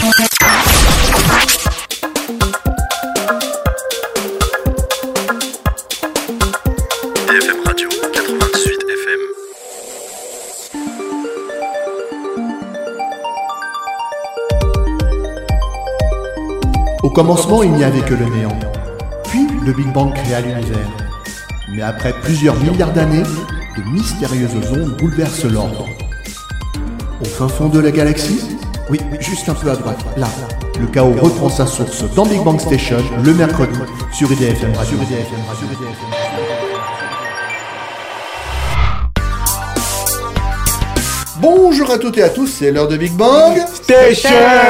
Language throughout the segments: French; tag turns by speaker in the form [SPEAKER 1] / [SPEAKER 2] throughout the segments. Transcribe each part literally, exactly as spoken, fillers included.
[SPEAKER 1] Radio quatre-vingt-dix-huit F M.
[SPEAKER 2] Au commencement, il n'y avait que le néant. Puis, le Big Bang créa l'univers. Mais après plusieurs milliards d'années, de mystérieuses ondes bouleversent l'ordre. Au fin fond de la galaxie, oui, juste un peu à droite, là, le chaos reprend sa source dans Big Bang Station, le mercredi, sur I D F M Radio. Bonjour à toutes et à tous, c'est l'heure de Big Bang
[SPEAKER 3] Station.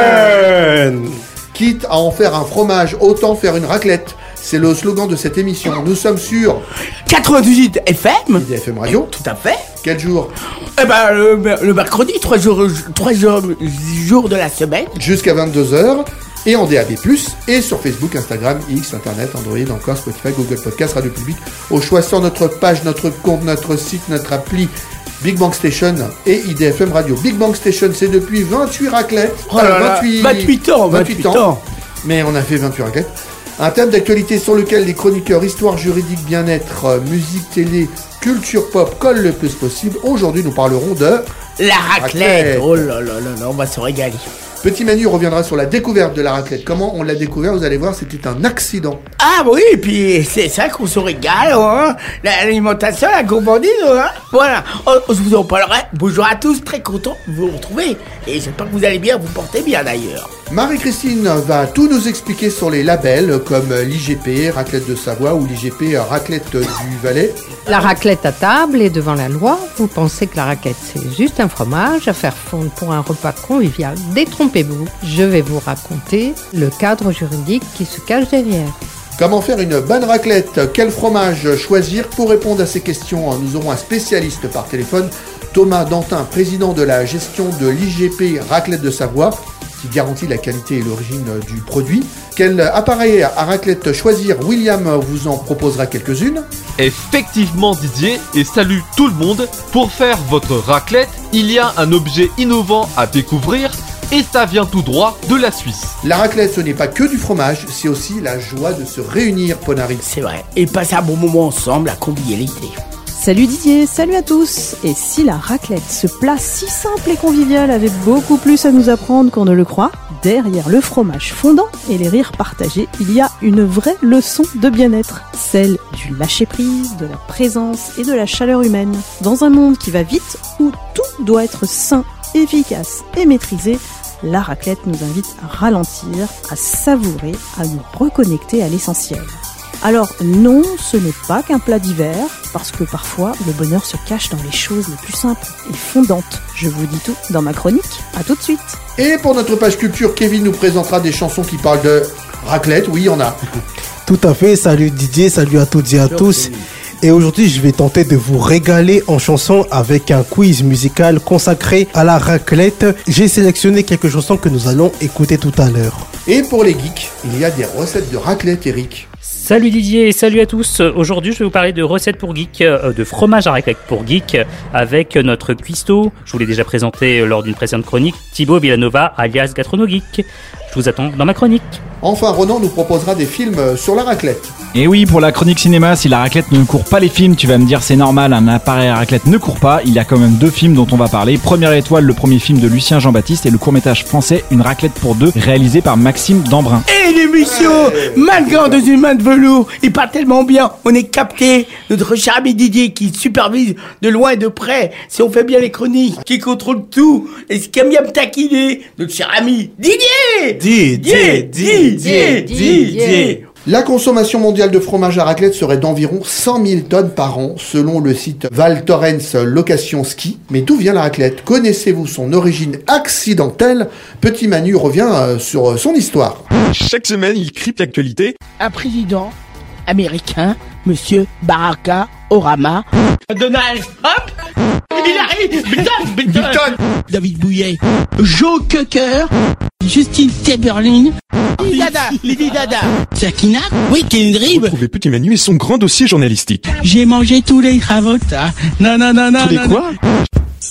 [SPEAKER 2] Quitte à en faire un fromage, autant faire une raclette. C'est le slogan de cette émission. Nous sommes sur
[SPEAKER 3] quatre-vingt-dix-huit F M.
[SPEAKER 2] I D F M Radio.
[SPEAKER 3] Tout à fait.
[SPEAKER 2] Quel jour?
[SPEAKER 3] Eh ben, le, le mercredi, trois jours, trois jours, jours de la semaine.
[SPEAKER 2] Jusqu'à vingt-deux heures. Et en D A B plus, et sur Facebook, Instagram, X, Internet, Android, encore Spotify, Google Podcast, Radio Public. Au choix sur notre page, notre compte, notre site, notre appli, Big Bang Station et I D F M Radio. Big Bang Station, c'est depuis vingt-huit raclettes.
[SPEAKER 3] Oh là là, vingt-huit, vingt-huit ans, vingt-huit ans.
[SPEAKER 2] Mais on a fait vingt-huit raclettes. Un thème d'actualité sur lequel les chroniqueurs histoire, juridique, bien-être, musique, télé, culture pop collent le plus possible. Aujourd'hui, nous parlerons de...
[SPEAKER 3] La raclette. raclette. Oh là là là là, on va se régaler.
[SPEAKER 2] Petit Manu reviendra sur la découverte de la raclette. Comment on l'a découvert, vous allez voir, c'était un accident.
[SPEAKER 3] Ah oui, et puis c'est ça qu'on se régale, hein. L'alimentation, la gourmandise, hein. Voilà, je vous en parlerai. Bonjour à tous, très content de vous retrouver. Et j'espère que vous allez bien, vous portez bien d'ailleurs.
[SPEAKER 2] Marie-Christine va tout nous expliquer sur les labels comme l'I G P, raclette de Savoie, ou l'I G P, raclette du Valais.
[SPEAKER 4] La raclette à table est devant la loi. Vous pensez que la raclette c'est juste un fromage à faire fondre pour un repas convivial. Détrompez-vous, je vais vous raconter le cadre juridique qui se cache derrière.
[SPEAKER 2] Comment faire une bonne raclette? Quel fromage choisir? Pour répondre à ces questions, nous aurons un spécialiste par téléphone, Thomas Dantin, président de la gestion de l'I G P Raclette de Savoie, qui garantit la qualité et l'origine du produit. Quel appareil à raclette choisir? William vous en proposera quelques-unes.
[SPEAKER 5] Effectivement Didier, et salut tout le monde. Pour faire votre raclette, il y a un objet innovant à découvrir, et ça vient tout droit de la Suisse.
[SPEAKER 2] La raclette, ce n'est pas que du fromage, c'est aussi la joie de se réunir, Ponari.
[SPEAKER 3] C'est vrai, et passer un bon moment ensemble à convivialité.
[SPEAKER 6] Salut Didier, salut à tous. Et si la raclette, ce plat si simple et convivial, avait beaucoup plus à nous apprendre qu'on ne le croit, derrière le fromage fondant et les rires partagés, il y a une vraie leçon de bien-être. Celle du lâcher-prise, de la présence et de la chaleur humaine. Dans un monde qui va vite, où tout doit être sain, efficace et maîtrisé, la raclette nous invite à ralentir, à savourer, à nous reconnecter à l'essentiel. Alors non, ce n'est pas qu'un plat d'hiver, parce que parfois le bonheur se cache dans les choses les plus simples et fondantes. Je vous dis tout dans ma chronique, à tout de suite.
[SPEAKER 2] Et pour notre page culture, Kevin nous présentera des chansons qui parlent de raclette, oui, il y en a.
[SPEAKER 7] Tout à fait, salut Didier, salut à toutes et à tous. Et aujourd'hui, je vais tenter de vous régaler en chansons avec un quiz musical consacré à la raclette. J'ai sélectionné quelques chansons que nous allons écouter tout à l'heure.
[SPEAKER 2] Et pour les geeks, il y a des recettes de raclette, Eric.
[SPEAKER 8] Salut Didier et salut à tous. Aujourd'hui, je vais vous parler de recettes pour geeks, euh, de fromage à raclette pour geeks, avec notre cuistot. Je vous l'ai déjà présenté lors d'une précédente chronique, Thibaut Villanova, alias Gastronogeek. Je vous attends dans ma chronique.
[SPEAKER 2] Enfin, Ronan nous proposera des films sur la raclette.
[SPEAKER 9] Et oui, pour la chronique cinéma, si la raclette ne court pas les films, tu vas me dire c'est normal, un appareil à raclette ne court pas. Il y a quand même deux films dont on va parler. Première étoile, le premier film de Lucien Jean-Baptiste, et le court-métrage français Une raclette pour deux, réalisé par Maxime Dambrun.
[SPEAKER 3] Et l'émission hey. Malgré dans une main de velours, il part tellement bien, on est capté. Notre cher ami Didier qui supervise de loin et de près, si on fait bien les chroniques, qui contrôle tout, et ce qui aime bien me taquiner, notre cher ami Didier
[SPEAKER 7] Didier Didier Didier
[SPEAKER 3] Didier.
[SPEAKER 2] La consommation mondiale de fromage à raclette serait d'environ cent mille tonnes par an, selon le site Val Thorens Location Ski. Mais d'où vient la raclette? Connaissez-vous son origine accidentelle? Petit Manu revient euh, sur son histoire.
[SPEAKER 10] Chaque semaine, il crypte l'actualité.
[SPEAKER 3] Un président américain, Monsieur Barack Obama, Donald Trump, il arrive, Biden, Biden, David Bouillet, Joe Cocker, Justine Timberlake, Lady Dada, Lady Dada, Sakina, oui, Kendrick.
[SPEAKER 10] Retrouvez Petit Manu et son grand dossier journalistique.
[SPEAKER 3] J'ai mangé tous les cravotas. Non, non, non, non.
[SPEAKER 10] Tous les
[SPEAKER 3] non,
[SPEAKER 10] quoi?
[SPEAKER 3] non.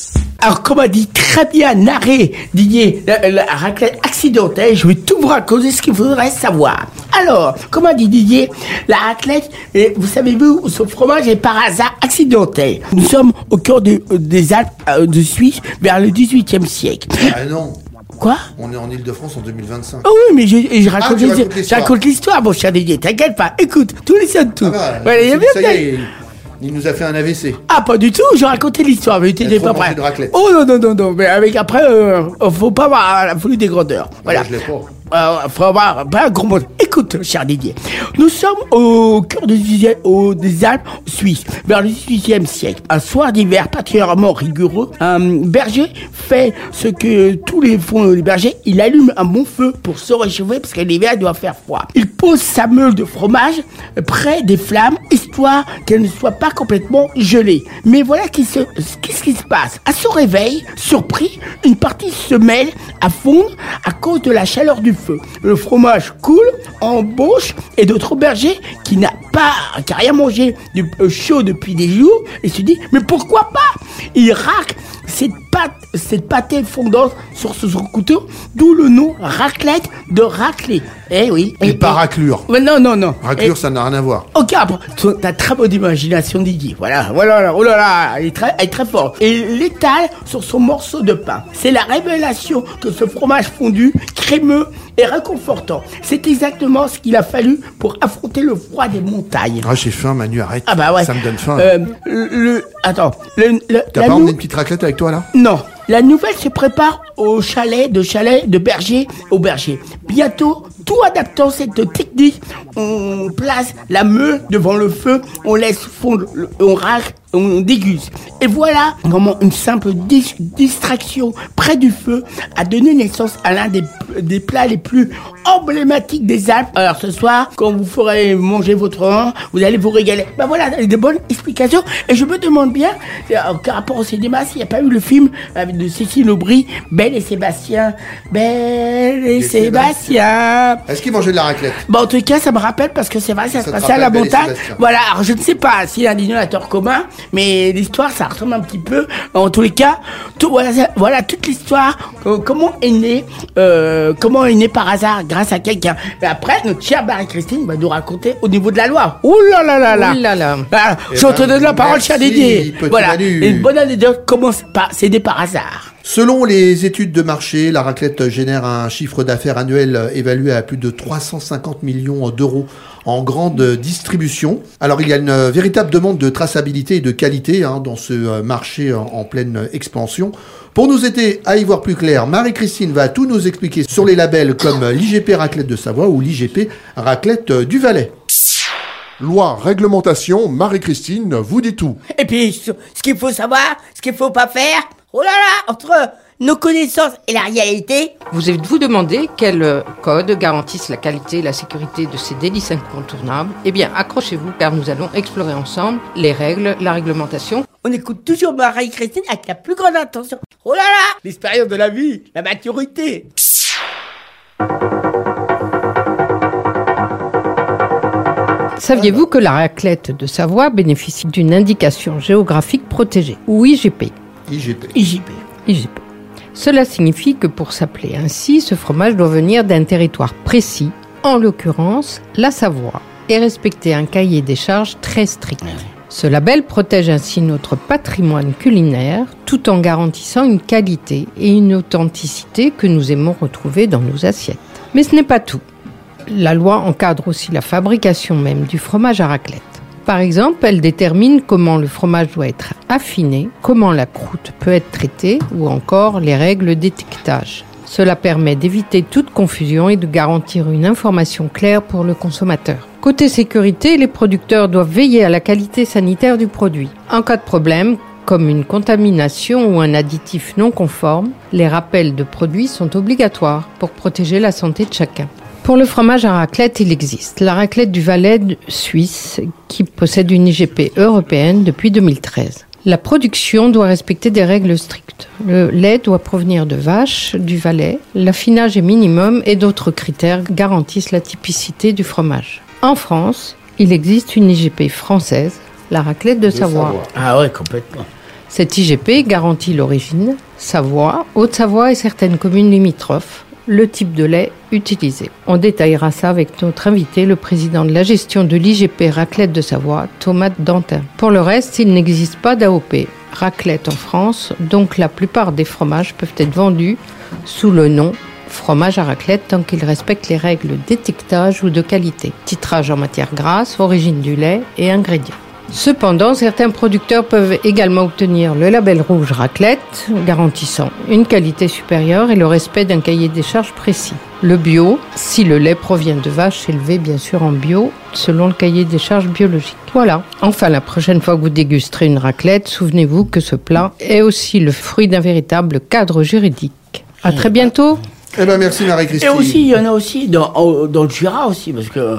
[SPEAKER 3] Alors, comme a dit très bien Narré, Didier, la, la raclette accidentelle, je vais tout vous raconter ce qu'il faudrait savoir. Alors, comme a dit Didier, la raclette, eh, vous savez-vous, ce fromage est par hasard accidentel. Nous sommes au cœur de, des Alpes euh, de Suisse vers le dix-huitième siècle.
[SPEAKER 2] Ah non.
[SPEAKER 3] Quoi?
[SPEAKER 2] On est en Ile-de-France en deux mille vingt-cinq.
[SPEAKER 3] Ah oui, mais je, je raconte,
[SPEAKER 2] ah,
[SPEAKER 3] les, je raconte l'histoire, mon cher Didier, t'inquiète pas. Écoute, tous les sons, tout.
[SPEAKER 2] Ah bah,
[SPEAKER 3] voilà, il y a bien
[SPEAKER 2] ça y est, il, il nous a fait un A V C.
[SPEAKER 3] Ah, pas du tout, je racontais l'histoire, mais t'étais pas prêt. Oh non, non, non, non, mais avec après, euh, faut pas avoir la folie des grandeurs. Voilà.
[SPEAKER 2] Ah, je l'ai pas.
[SPEAKER 3] Euh, faut avoir pas un gros mot. Écoute, cher Didier, nous sommes au cœur des, au, des Alpes suisses, vers le dix-huitième siècle. Un soir d'hiver particulièrement rigoureux, un berger fait ce que tous les font les bergers, il allume un bon feu pour se réchauffer parce que l'hiver il doit faire froid. Il pose sa meule de fromage près des flammes, histoire qu'elle ne soit pas complètement gelée. Mais voilà qu'est-ce qu'est-ce qui se passe. À son réveil, surpris, une partie se mêle à fondre à cause de la chaleur du feu. Le fromage coule en bouche et d'autres bergers qui n'a pas, qui a rien mangé de euh, chaud depuis des jours et se dit mais pourquoi pas? Il racle cette pâte, cette pâtée fondante sur son couteau, d'où le nom raclette de raclée. Eh oui.
[SPEAKER 2] Et,
[SPEAKER 3] et
[SPEAKER 2] pas raclure.
[SPEAKER 3] Mais non, non, non.
[SPEAKER 2] Raclure,
[SPEAKER 3] et,
[SPEAKER 2] ça n'a rien à voir.
[SPEAKER 3] Ok, t'as très bonne imagination, Didier. Voilà, voilà, oh là là, elle est très, elle est très forte. Et l'étale sur son morceau de pain. C'est la révélation que ce fromage fondu, crémeux et réconfortant. C'est exactement ce qu'il a fallu pour affronter le froid des montagnes.
[SPEAKER 2] Ah, j'ai faim, Manu, arrête.
[SPEAKER 3] Ah bah ouais.
[SPEAKER 2] Ça me donne faim.
[SPEAKER 3] Euh, le, le, attends. Le, le,
[SPEAKER 2] T'as pas emmené une petite raclette avec toi, là?
[SPEAKER 3] Non. La nouvelle se prépare au chalet, de chalet, de berger au berger. Bientôt, tout adaptant cette technique, on place la meule devant le feu, on laisse fondre, on racle, on déguste. Et voilà comment une simple dis- distraction près du feu a donné naissance à l'un des, des plats les plus emblématiques des Alpes. Alors ce soir, quand vous ferez manger votre vin, vous allez vous régaler. Ben voilà, des bonnes explications. Et je me demande bien, par rapport au cinéma, s'il n'y a pas eu le film de Cécile Aubry, Belle et Sébastien. Belle et, et Sébastien.
[SPEAKER 2] Est-ce qu'il mangeait de la raclette?
[SPEAKER 3] Bon, en tout cas, ça me rappelle parce que c'est vrai, ça, ça se passait à la montagne. Voilà, alors je ne sais pas s'il y a un dénominateur commun, mais l'histoire, ça ressemble un petit peu. En tous les cas, tout, voilà, voilà toute l'histoire. Euh, comment est née, euh, comment est née par hasard grâce à quelqu'un. Et après, notre chère Marie-Christine va nous raconter au niveau de la loi. Ouh là là là là.
[SPEAKER 4] Ouh là là.
[SPEAKER 3] Voilà,
[SPEAKER 2] eh
[SPEAKER 3] je
[SPEAKER 2] ben,
[SPEAKER 3] te donne la parole, cher Didier. Voilà,
[SPEAKER 2] Manu.
[SPEAKER 3] une bonne anecdote. Comment c'est pas, c'est né par hasard.
[SPEAKER 2] Selon les études de marché, la raclette génère un chiffre d'affaires annuel évalué à plus de trois cent cinquante millions d'euros en grande distribution. Alors il y a une véritable demande de traçabilité et de qualité hein, dans ce marché en, en pleine expansion. Pour nous aider à y voir plus clair, Marie-Christine va tout nous expliquer sur les labels comme l'I G P Raclette de Savoie ou l'I G P Raclette du Valais.
[SPEAKER 10] Loi, réglementation, Marie-Christine vous dit tout.
[SPEAKER 3] Et puis, ce qu'il faut savoir, ce qu'il faut pas faire, oh là là, entre nos connaissances et la réalité.
[SPEAKER 4] Vous êtes-vous demandé quels codes garantissent la qualité et la sécurité de ces délices incontournables? Eh bien, accrochez-vous car nous allons explorer ensemble les règles, la réglementation.
[SPEAKER 3] On écoute toujours Marie-Christine avec la plus grande attention. Oh là là, l'expérience de la vie, la maturité.
[SPEAKER 4] Saviez-vous que la raclette de Savoie bénéficie d'une indication géographique protégée, ou I G P?
[SPEAKER 2] I G P.
[SPEAKER 3] I G P.
[SPEAKER 4] I G P. Cela signifie que pour s'appeler ainsi, ce fromage doit venir d'un territoire précis, en l'occurrence la Savoie, et respecter un cahier des charges très strict. Ce label protège ainsi notre patrimoine culinaire tout en garantissant une qualité et une authenticité que nous aimons retrouver dans nos assiettes. Mais ce n'est pas tout. La loi encadre aussi la fabrication même du fromage à raclette. Par exemple, elle détermine comment le fromage doit être affiné, comment la croûte peut être traitée ou encore les règles d'étiquetage. Cela permet d'éviter toute confusion et de garantir une information claire pour le consommateur. Côté sécurité, les producteurs doivent veiller à la qualité sanitaire du produit. En cas de problème, comme une contamination ou un additif non conforme, les rappels de produits sont obligatoires pour protéger la santé de chacun. Pour le fromage à raclette, il existe la raclette du Valais suisse qui possède une I G P européenne depuis deux mille treize. La production doit respecter des règles strictes. Le lait doit provenir de vaches du Valais, l'affinage est minimum et d'autres critères garantissent la typicité du fromage. En France, il existe une I G P française, la raclette de, de Savoie.
[SPEAKER 3] Savoie. Ah ouais, complètement.
[SPEAKER 4] Cette I G P garantit l'origine, Savoie, Haute-Savoie et certaines communes limitrophes, le type de lait utilisé. On détaillera ça avec notre invité, le président de la gestion de l'I G P Raclette de Savoie, Thomas Dantin. Pour le reste, il n'existe pas d'A O P raclette en France, donc la plupart des fromages peuvent être vendus sous le nom fromage à raclette tant qu'ils respectent les règles d'étiquetage ou de qualité. Titrage en matière grasse, origine du lait et ingrédients. Cependant, certains producteurs peuvent également obtenir le label rouge raclette, garantissant une qualité supérieure et le respect d'un cahier des charges précis. Le bio, si le lait provient de vaches élevées bien sûr en bio, selon le cahier des charges biologiques. Voilà. Enfin, la prochaine fois que vous dégusterez une raclette, souvenez-vous que ce plat est aussi le fruit d'un véritable cadre juridique. À très bientôt.
[SPEAKER 2] Eh ben merci Marie-Christine.
[SPEAKER 3] Et aussi, il y en a aussi dans, dans le Jura aussi, parce que...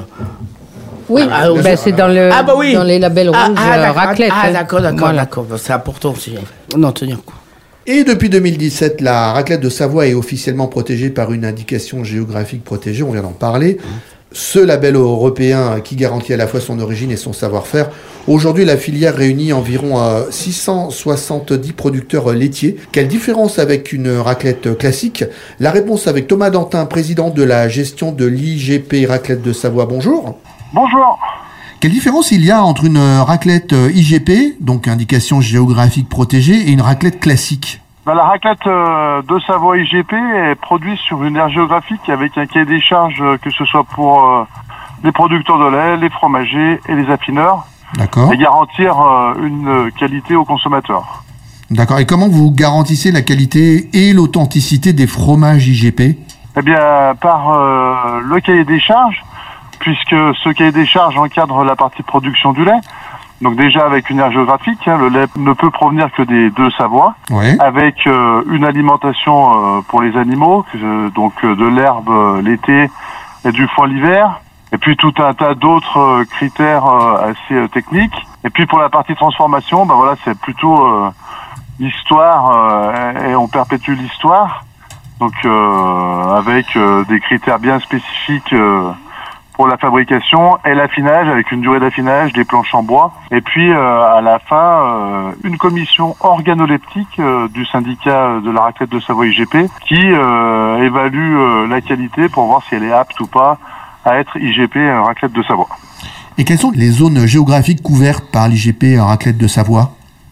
[SPEAKER 4] Oui, ah, bah, ben, c'est dans, le,
[SPEAKER 3] ah, bah oui.
[SPEAKER 4] dans les labels rouges
[SPEAKER 3] ah, ah,
[SPEAKER 4] raclette.
[SPEAKER 3] Ah, d'accord, d'accord,
[SPEAKER 4] voilà.
[SPEAKER 3] d'accord. C'est important aussi. On en tenir compte.
[SPEAKER 2] Et depuis deux mille dix-sept, la raclette de Savoie est officiellement protégée par une indication géographique protégée, on vient d'en parler. Ce label européen qui garantit à la fois son origine et son savoir-faire. Aujourd'hui, la filière réunit environ six cent soixante-dix producteurs laitiers. Quelle différence avec une raclette classique? La réponse avec Thomas Dantin, président de la gestion de l'I G P Raclette de Savoie. Bonjour.
[SPEAKER 11] Bonjour.
[SPEAKER 2] Quelle différence il y a entre une raclette I G P, donc indication géographique protégée, et une raclette classique?
[SPEAKER 11] Ben, la raclette euh, de Savoie I G P est produite sur une aire géographique avec un cahier des charges, euh, que ce soit pour euh, les producteurs de lait, les fromagers et les affineurs.
[SPEAKER 2] D'accord.
[SPEAKER 11] Et garantir euh, une qualité aux consommateurs.
[SPEAKER 2] D'accord. Et comment vous garantissez la qualité et l'authenticité des fromages I G P?
[SPEAKER 11] Eh bien, par euh, le cahier des charges, puisque ce cahier des charges encadre la partie production du lait. Donc déjà avec une aire géographique, hein, le lait ne peut provenir que des deux Savoies,
[SPEAKER 2] ouais.
[SPEAKER 11] Avec euh, une alimentation euh, pour les animaux, euh, donc euh, de l'herbe euh, l'été et du foin l'hiver, et puis tout un tas d'autres euh, critères euh, assez euh, techniques. Et puis pour la partie transformation, ben voilà, c'est plutôt euh, l'histoire euh, et on perpétue l'histoire, donc euh, avec euh, des critères bien spécifiques. Euh, pour la fabrication et l'affinage avec une durée d'affinage des planches en bois. Et puis euh, à la fin, euh, une commission organoleptique euh, du syndicat de la raclette de Savoie I G P qui euh, évalue euh, la qualité pour voir si elle est apte ou pas à être I G P euh, raclette de Savoie.
[SPEAKER 2] Et quelles sont les zones géographiques couvertes par l'I G P raclette de Savoie?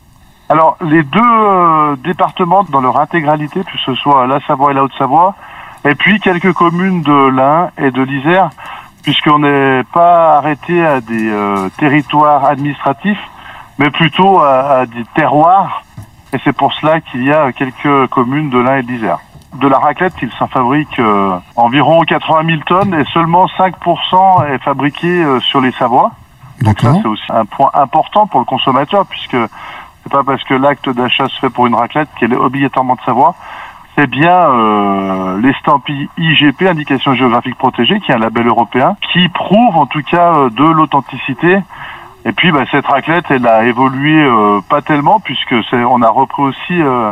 [SPEAKER 11] Alors les deux euh, départements dans leur intégralité, que ce soit la Savoie et la Haute-Savoie, et puis quelques communes de l'Ain et de l'Isère, puisqu'on n'est pas arrêté à des euh, territoires administratifs, mais plutôt à, à des terroirs. Et c'est pour cela qu'il y a quelques communes de l'Ain et de l'Isère. De la raclette, il s'en fabrique euh, environ quatre-vingt mille tonnes et seulement cinq pour cent est fabriqué euh, sur les Savoies. Donc ça, c'est aussi un point important pour le consommateur, puisque c'est pas parce que l'acte d'achat se fait pour une raclette qu'elle est obligatoirement de Savoie. C'est bien euh, l'estampille I G P, indication géographique protégée, qui est un label européen, qui prouve en tout cas euh, de l'authenticité. Et puis bah, cette raclette, elle a évolué euh, pas tellement, puisque c'est, on a repris aussi euh,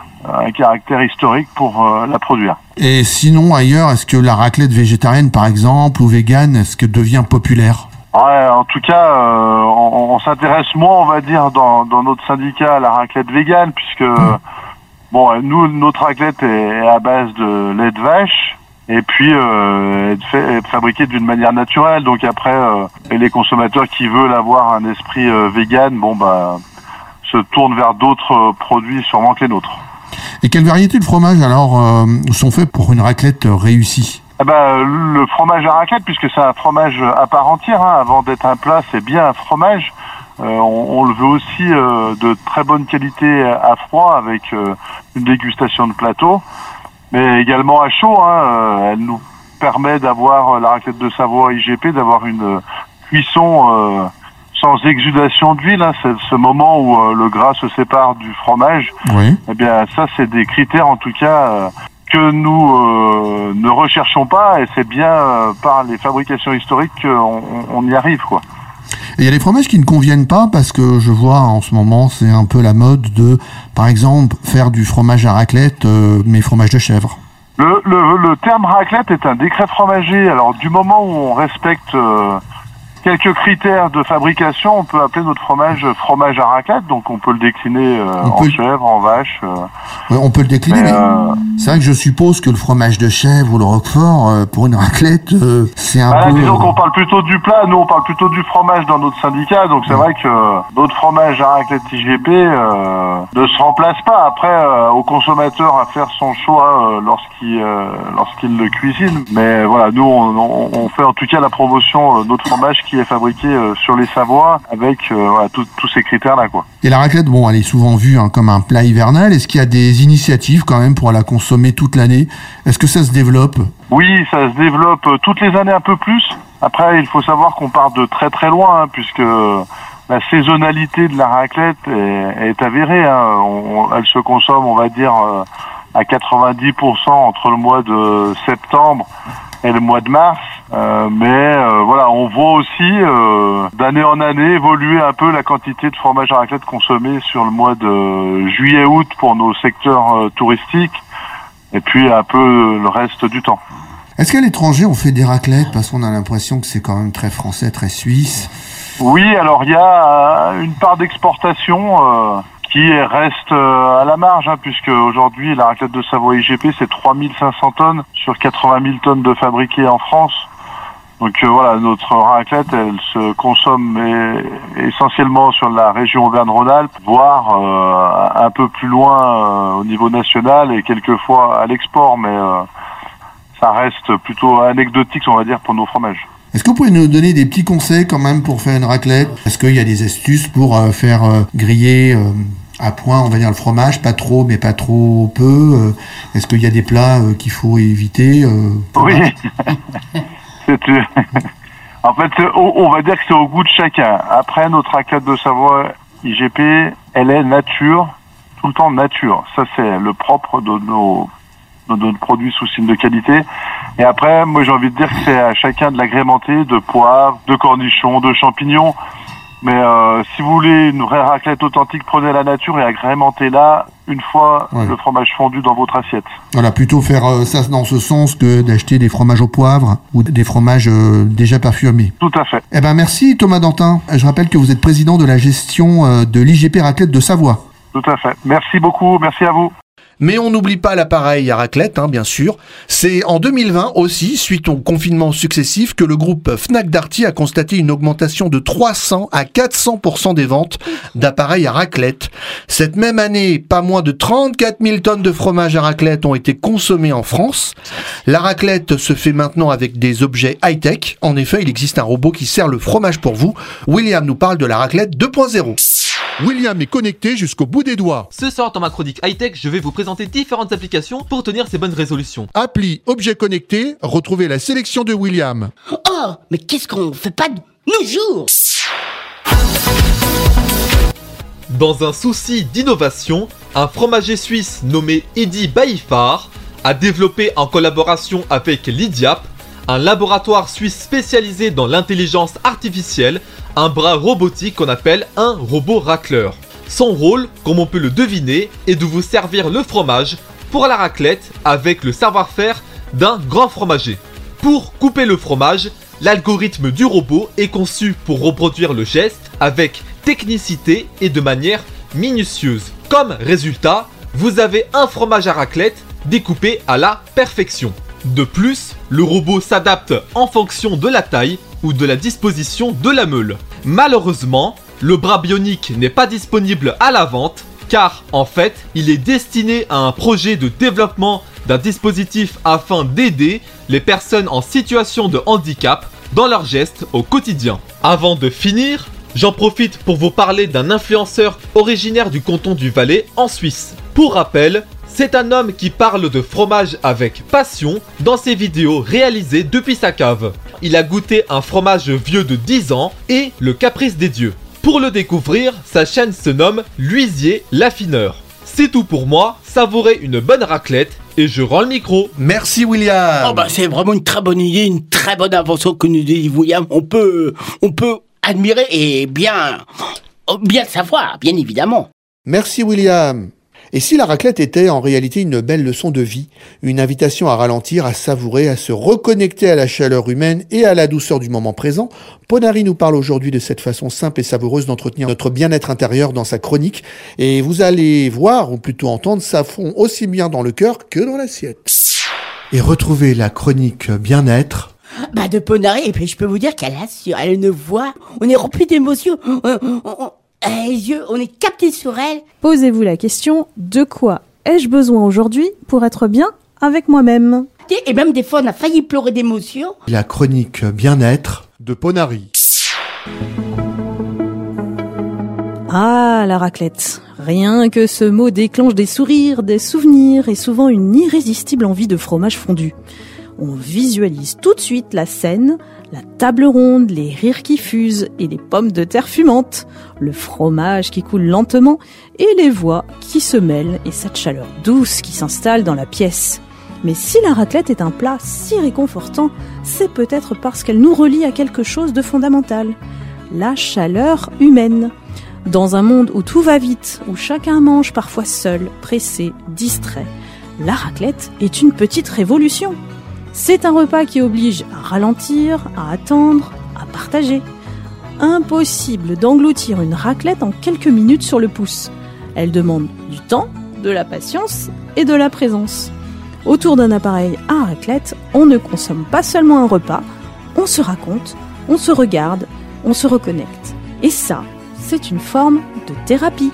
[SPEAKER 11] un caractère historique pour euh, la produire.
[SPEAKER 2] Et sinon, ailleurs, est-ce que la raclette végétarienne, par exemple, ou végane, est-ce que devient populaire?
[SPEAKER 11] Ouais, en tout cas, euh, on, on s'intéresse moins, on va dire, dans, dans notre syndicat à la raclette végane, puisque... Mmh. Bon, nous, notre raclette est à base de lait de vache et puis euh, est, fait, est fabriquée d'une manière naturelle. Donc après, euh, et les consommateurs qui veulent avoir un esprit euh, vegan, bon bah, se tournent vers d'autres euh, produits sûrement que les nôtres.
[SPEAKER 2] Et quelles variétés de fromages alors euh, sont faits pour une raclette réussie?
[SPEAKER 11] Eh ben, le fromage à raclette, puisque c'est un fromage à part entière, hein, avant d'être un plat, c'est bien un fromage. Euh, on, on le veut aussi euh, de très bonne qualité à froid avec euh, une dégustation de plateau, mais également à chaud. Hein, euh, elle nous permet d'avoir la raclette de Savoie I G P, d'avoir une euh, cuisson euh, sans exudation d'huile. Hein, c'est ce moment où euh, le gras se sépare du fromage.
[SPEAKER 2] Oui.
[SPEAKER 11] Eh bien, ça, c'est des critères en tout cas euh, que nous euh, ne recherchons pas, et c'est bien euh, par les fabrications historiques qu'on on y arrive, quoi.
[SPEAKER 2] Et il y a des fromages qui ne conviennent pas parce que je vois en ce moment c'est un peu la mode de, par exemple, faire du fromage à raclette, euh, mais fromage de chèvre.
[SPEAKER 11] Le, le, le terme raclette est un décret fromager. Alors du moment où on respecte euh, quelques critères de fabrication, on peut appeler notre fromage fromage à raclette, donc on peut le décliner euh, en peut... chèvre, en vache. Euh...
[SPEAKER 2] Ouais, on peut le décliner, mais, mais euh...
[SPEAKER 12] c'est vrai que je suppose que le fromage de chèvre ou le roquefort, euh, pour une raclette, euh, c'est un
[SPEAKER 11] bah,
[SPEAKER 12] peu...
[SPEAKER 11] Disons qu'on parle plutôt du plat, nous on parle plutôt du fromage dans notre syndicat, donc c'est ouais. vrai que d'autres fromages à raclette I G P euh, ne se remplacent pas. Après, euh, au consommateur à faire son choix euh, lorsqu'il euh, lorsqu'il le cuisine, mais voilà, nous on, on, on fait en tout cas la promotion euh, de notre fromage qui est fabriqué euh, sur les Savoies avec euh, voilà, tous ces critères-là, quoi.
[SPEAKER 12] Et la raclette, bon, elle est souvent vue hein, comme un plat hivernal. Est-ce qu'il y a des initiatives quand même pour la consommer toute l'année? Est-ce que ça se développe?
[SPEAKER 11] Oui, ça se développe toutes les années un peu plus. Après, il faut savoir qu'on part de très très loin, hein, puisque la saisonnalité de la raclette est, est avérée. Hein. On, elle se consomme, on va dire, à quatre-vingt-dix pour cent entre le mois de septembre et le mois de mars. Euh, mais euh, voilà, on voit aussi euh, d'année en année évoluer un peu la quantité de fromage à raclette consommée sur le mois de juillet-août pour nos secteurs euh, touristiques, et puis un peu le reste du temps.
[SPEAKER 12] Est-ce qu'à l'étranger on fait des raclettes, parce qu'on a l'impression que c'est quand même très français, très suisse?
[SPEAKER 11] Oui, alors il y a une part d'exportation euh, qui reste euh, à la marge, hein, puisque aujourd'hui la raclette de Savoie I G P c'est trois mille cinq cents tonnes sur quatre-vingt mille tonnes de fabriquées en France. Donc euh, voilà, notre raclette, elle se consomme et, essentiellement sur la région Auvergne-Rhône-Alpes, voire euh, un peu plus loin euh, au niveau national et quelquefois à l'export, mais euh, ça reste plutôt anecdotique, on va dire, pour nos fromages.
[SPEAKER 12] Est-ce que vous pouvez nous donner des petits conseils quand même pour faire une raclette? Est-ce qu'il y a des astuces pour euh, faire euh, griller euh, à point, on va dire, le fromage, pas trop mais pas trop peu? euh, Est-ce qu'il y a des plats euh, qu'il faut éviter euh,
[SPEAKER 11] Oui. C'est, en fait, on va dire que c'est au goût de chacun. Après, notre raclette de Savoie I G P, elle est nature, tout le temps nature. Ça, c'est le propre de nos, de nos produits sous signe de qualité. Et après, moi, j'ai envie de dire que c'est à chacun de l'agrémenter de poivre, de cornichons, de champignons. Mais euh, si vous voulez une vraie raclette authentique, prenez la nature et agrémentez-la une fois ouais. le fromage fondu dans votre assiette.
[SPEAKER 12] Voilà, plutôt faire euh, ça dans ce sens que d'acheter des fromages au poivre ou des fromages euh, déjà parfumés.
[SPEAKER 11] Tout à fait.
[SPEAKER 12] Eh ben merci Thomas Dantin. Je rappelle que vous êtes président de la gestion euh, de l'I G P Raclette de Savoie.
[SPEAKER 11] Tout à fait. Merci beaucoup, merci à vous.
[SPEAKER 2] Mais on n'oublie pas l'appareil à raclette, hein, bien sûr. C'est en deux mille vingt aussi, suite aux confinements successifs, que le groupe Fnac Darty a constaté une augmentation de trois cents à quatre cents pour cent des ventes d'appareils à raclette. Cette même année, pas moins de trente-quatre mille tonnes de fromage à raclette ont été consommées en France. La raclette se fait maintenant avec des objets high-tech. En effet, il existe un robot qui sert le fromage pour vous. William nous parle de la raclette deux point zéro.
[SPEAKER 10] William est connecté jusqu'au bout des doigts.
[SPEAKER 5] Ce soir dans ma chronique high-tech, je vais vous présenter différentes applications pour tenir ces bonnes résolutions.
[SPEAKER 10] Appli Objet Connecté, retrouvez la sélection de William.
[SPEAKER 3] Oh, mais qu'est-ce qu'on fait pas de nos jours?
[SPEAKER 5] Dans un souci d'innovation, un fromager suisse nommé Eddy Baïfar a développé en collaboration avec l'I D I A P, un laboratoire suisse spécialisé dans l'intelligence artificielle, un bras robotique qu'on appelle un robot racleur. Son rôle, comme on peut le deviner, est de vous servir le fromage pour la raclette avec le savoir-faire d'un grand fromager. Pour couper le fromage, l'algorithme du robot est conçu pour reproduire le geste avec technicité et de manière minutieuse. Comme résultat, vous avez un fromage à raclette découpé à la perfection. De plus, le robot s'adapte en fonction de la taille ou de la disposition de la meule. Malheureusement, le bras bionique n'est pas disponible à la vente car en fait, il est destiné à un projet de développement d'un dispositif afin d'aider les personnes en situation de handicap dans leurs gestes au quotidien. Avant de finir, j'en profite pour vous parler d'un influenceur originaire du canton du Valais en Suisse. Pour rappel, c'est un homme qui parle de fromage avec passion dans ses vidéos réalisées depuis sa cave. Il a goûté un fromage vieux de dix ans et le caprice des dieux. Pour le découvrir, sa chaîne se nomme L'Huisier l'Affineur. C'est tout pour moi, savourez une bonne raclette et je rends le micro.
[SPEAKER 2] Merci William.
[SPEAKER 3] Oh bah c'est vraiment une très bonne idée, une très bonne invention que nous dit William. On peut, on peut admirer et bien, bien savoir, bien évidemment.
[SPEAKER 2] Merci William. Et si la raclette était en réalité une belle leçon de vie, une invitation à ralentir, à savourer, à se reconnecter à la chaleur humaine et à la douceur du moment présent, Ponary nous parle aujourd'hui de cette façon simple et savoureuse d'entretenir notre bien-être intérieur dans sa chronique. Et vous allez voir, ou plutôt entendre, ça fond aussi bien dans le cœur que dans l'assiette. Et retrouvez la chronique bien-être...
[SPEAKER 3] Bah de Ponary, et puis je peux vous dire qu'elle assure, elle a une voix, on est rempli d'émotions, on, on, on, les yeux, on est capté sur elle.
[SPEAKER 6] Posez-vous la question, de quoi ai-je besoin aujourd'hui pour être bien avec moi-même ?
[SPEAKER 3] Et même des fois on a failli pleurer d'émotion.
[SPEAKER 2] La chronique bien-être de Ponary.
[SPEAKER 6] Ah, la raclette. Rien que ce mot déclenche des sourires, des souvenirs et souvent une irrésistible envie de fromage fondu. On visualise tout de suite la scène, la table ronde, les rires qui fusent et les pommes de terre fumantes, le fromage qui coule lentement et les voix qui se mêlent et cette chaleur douce qui s'installe dans la pièce. Mais si la raclette est un plat si réconfortant, c'est peut-être parce qu'elle nous relie à quelque chose de fondamental, la chaleur humaine. Dans un monde où tout va vite, où chacun mange parfois seul, pressé, distrait, la raclette est une petite révolution. C'est un repas qui oblige à ralentir, à attendre, à partager. Impossible d'engloutir une raclette en quelques minutes sur le pouce. Elle demande du temps, de la patience et de la présence. Autour d'un appareil à raclette, on ne consomme pas seulement un repas, on se raconte, on se regarde, on se reconnecte. Et ça, c'est une forme de thérapie.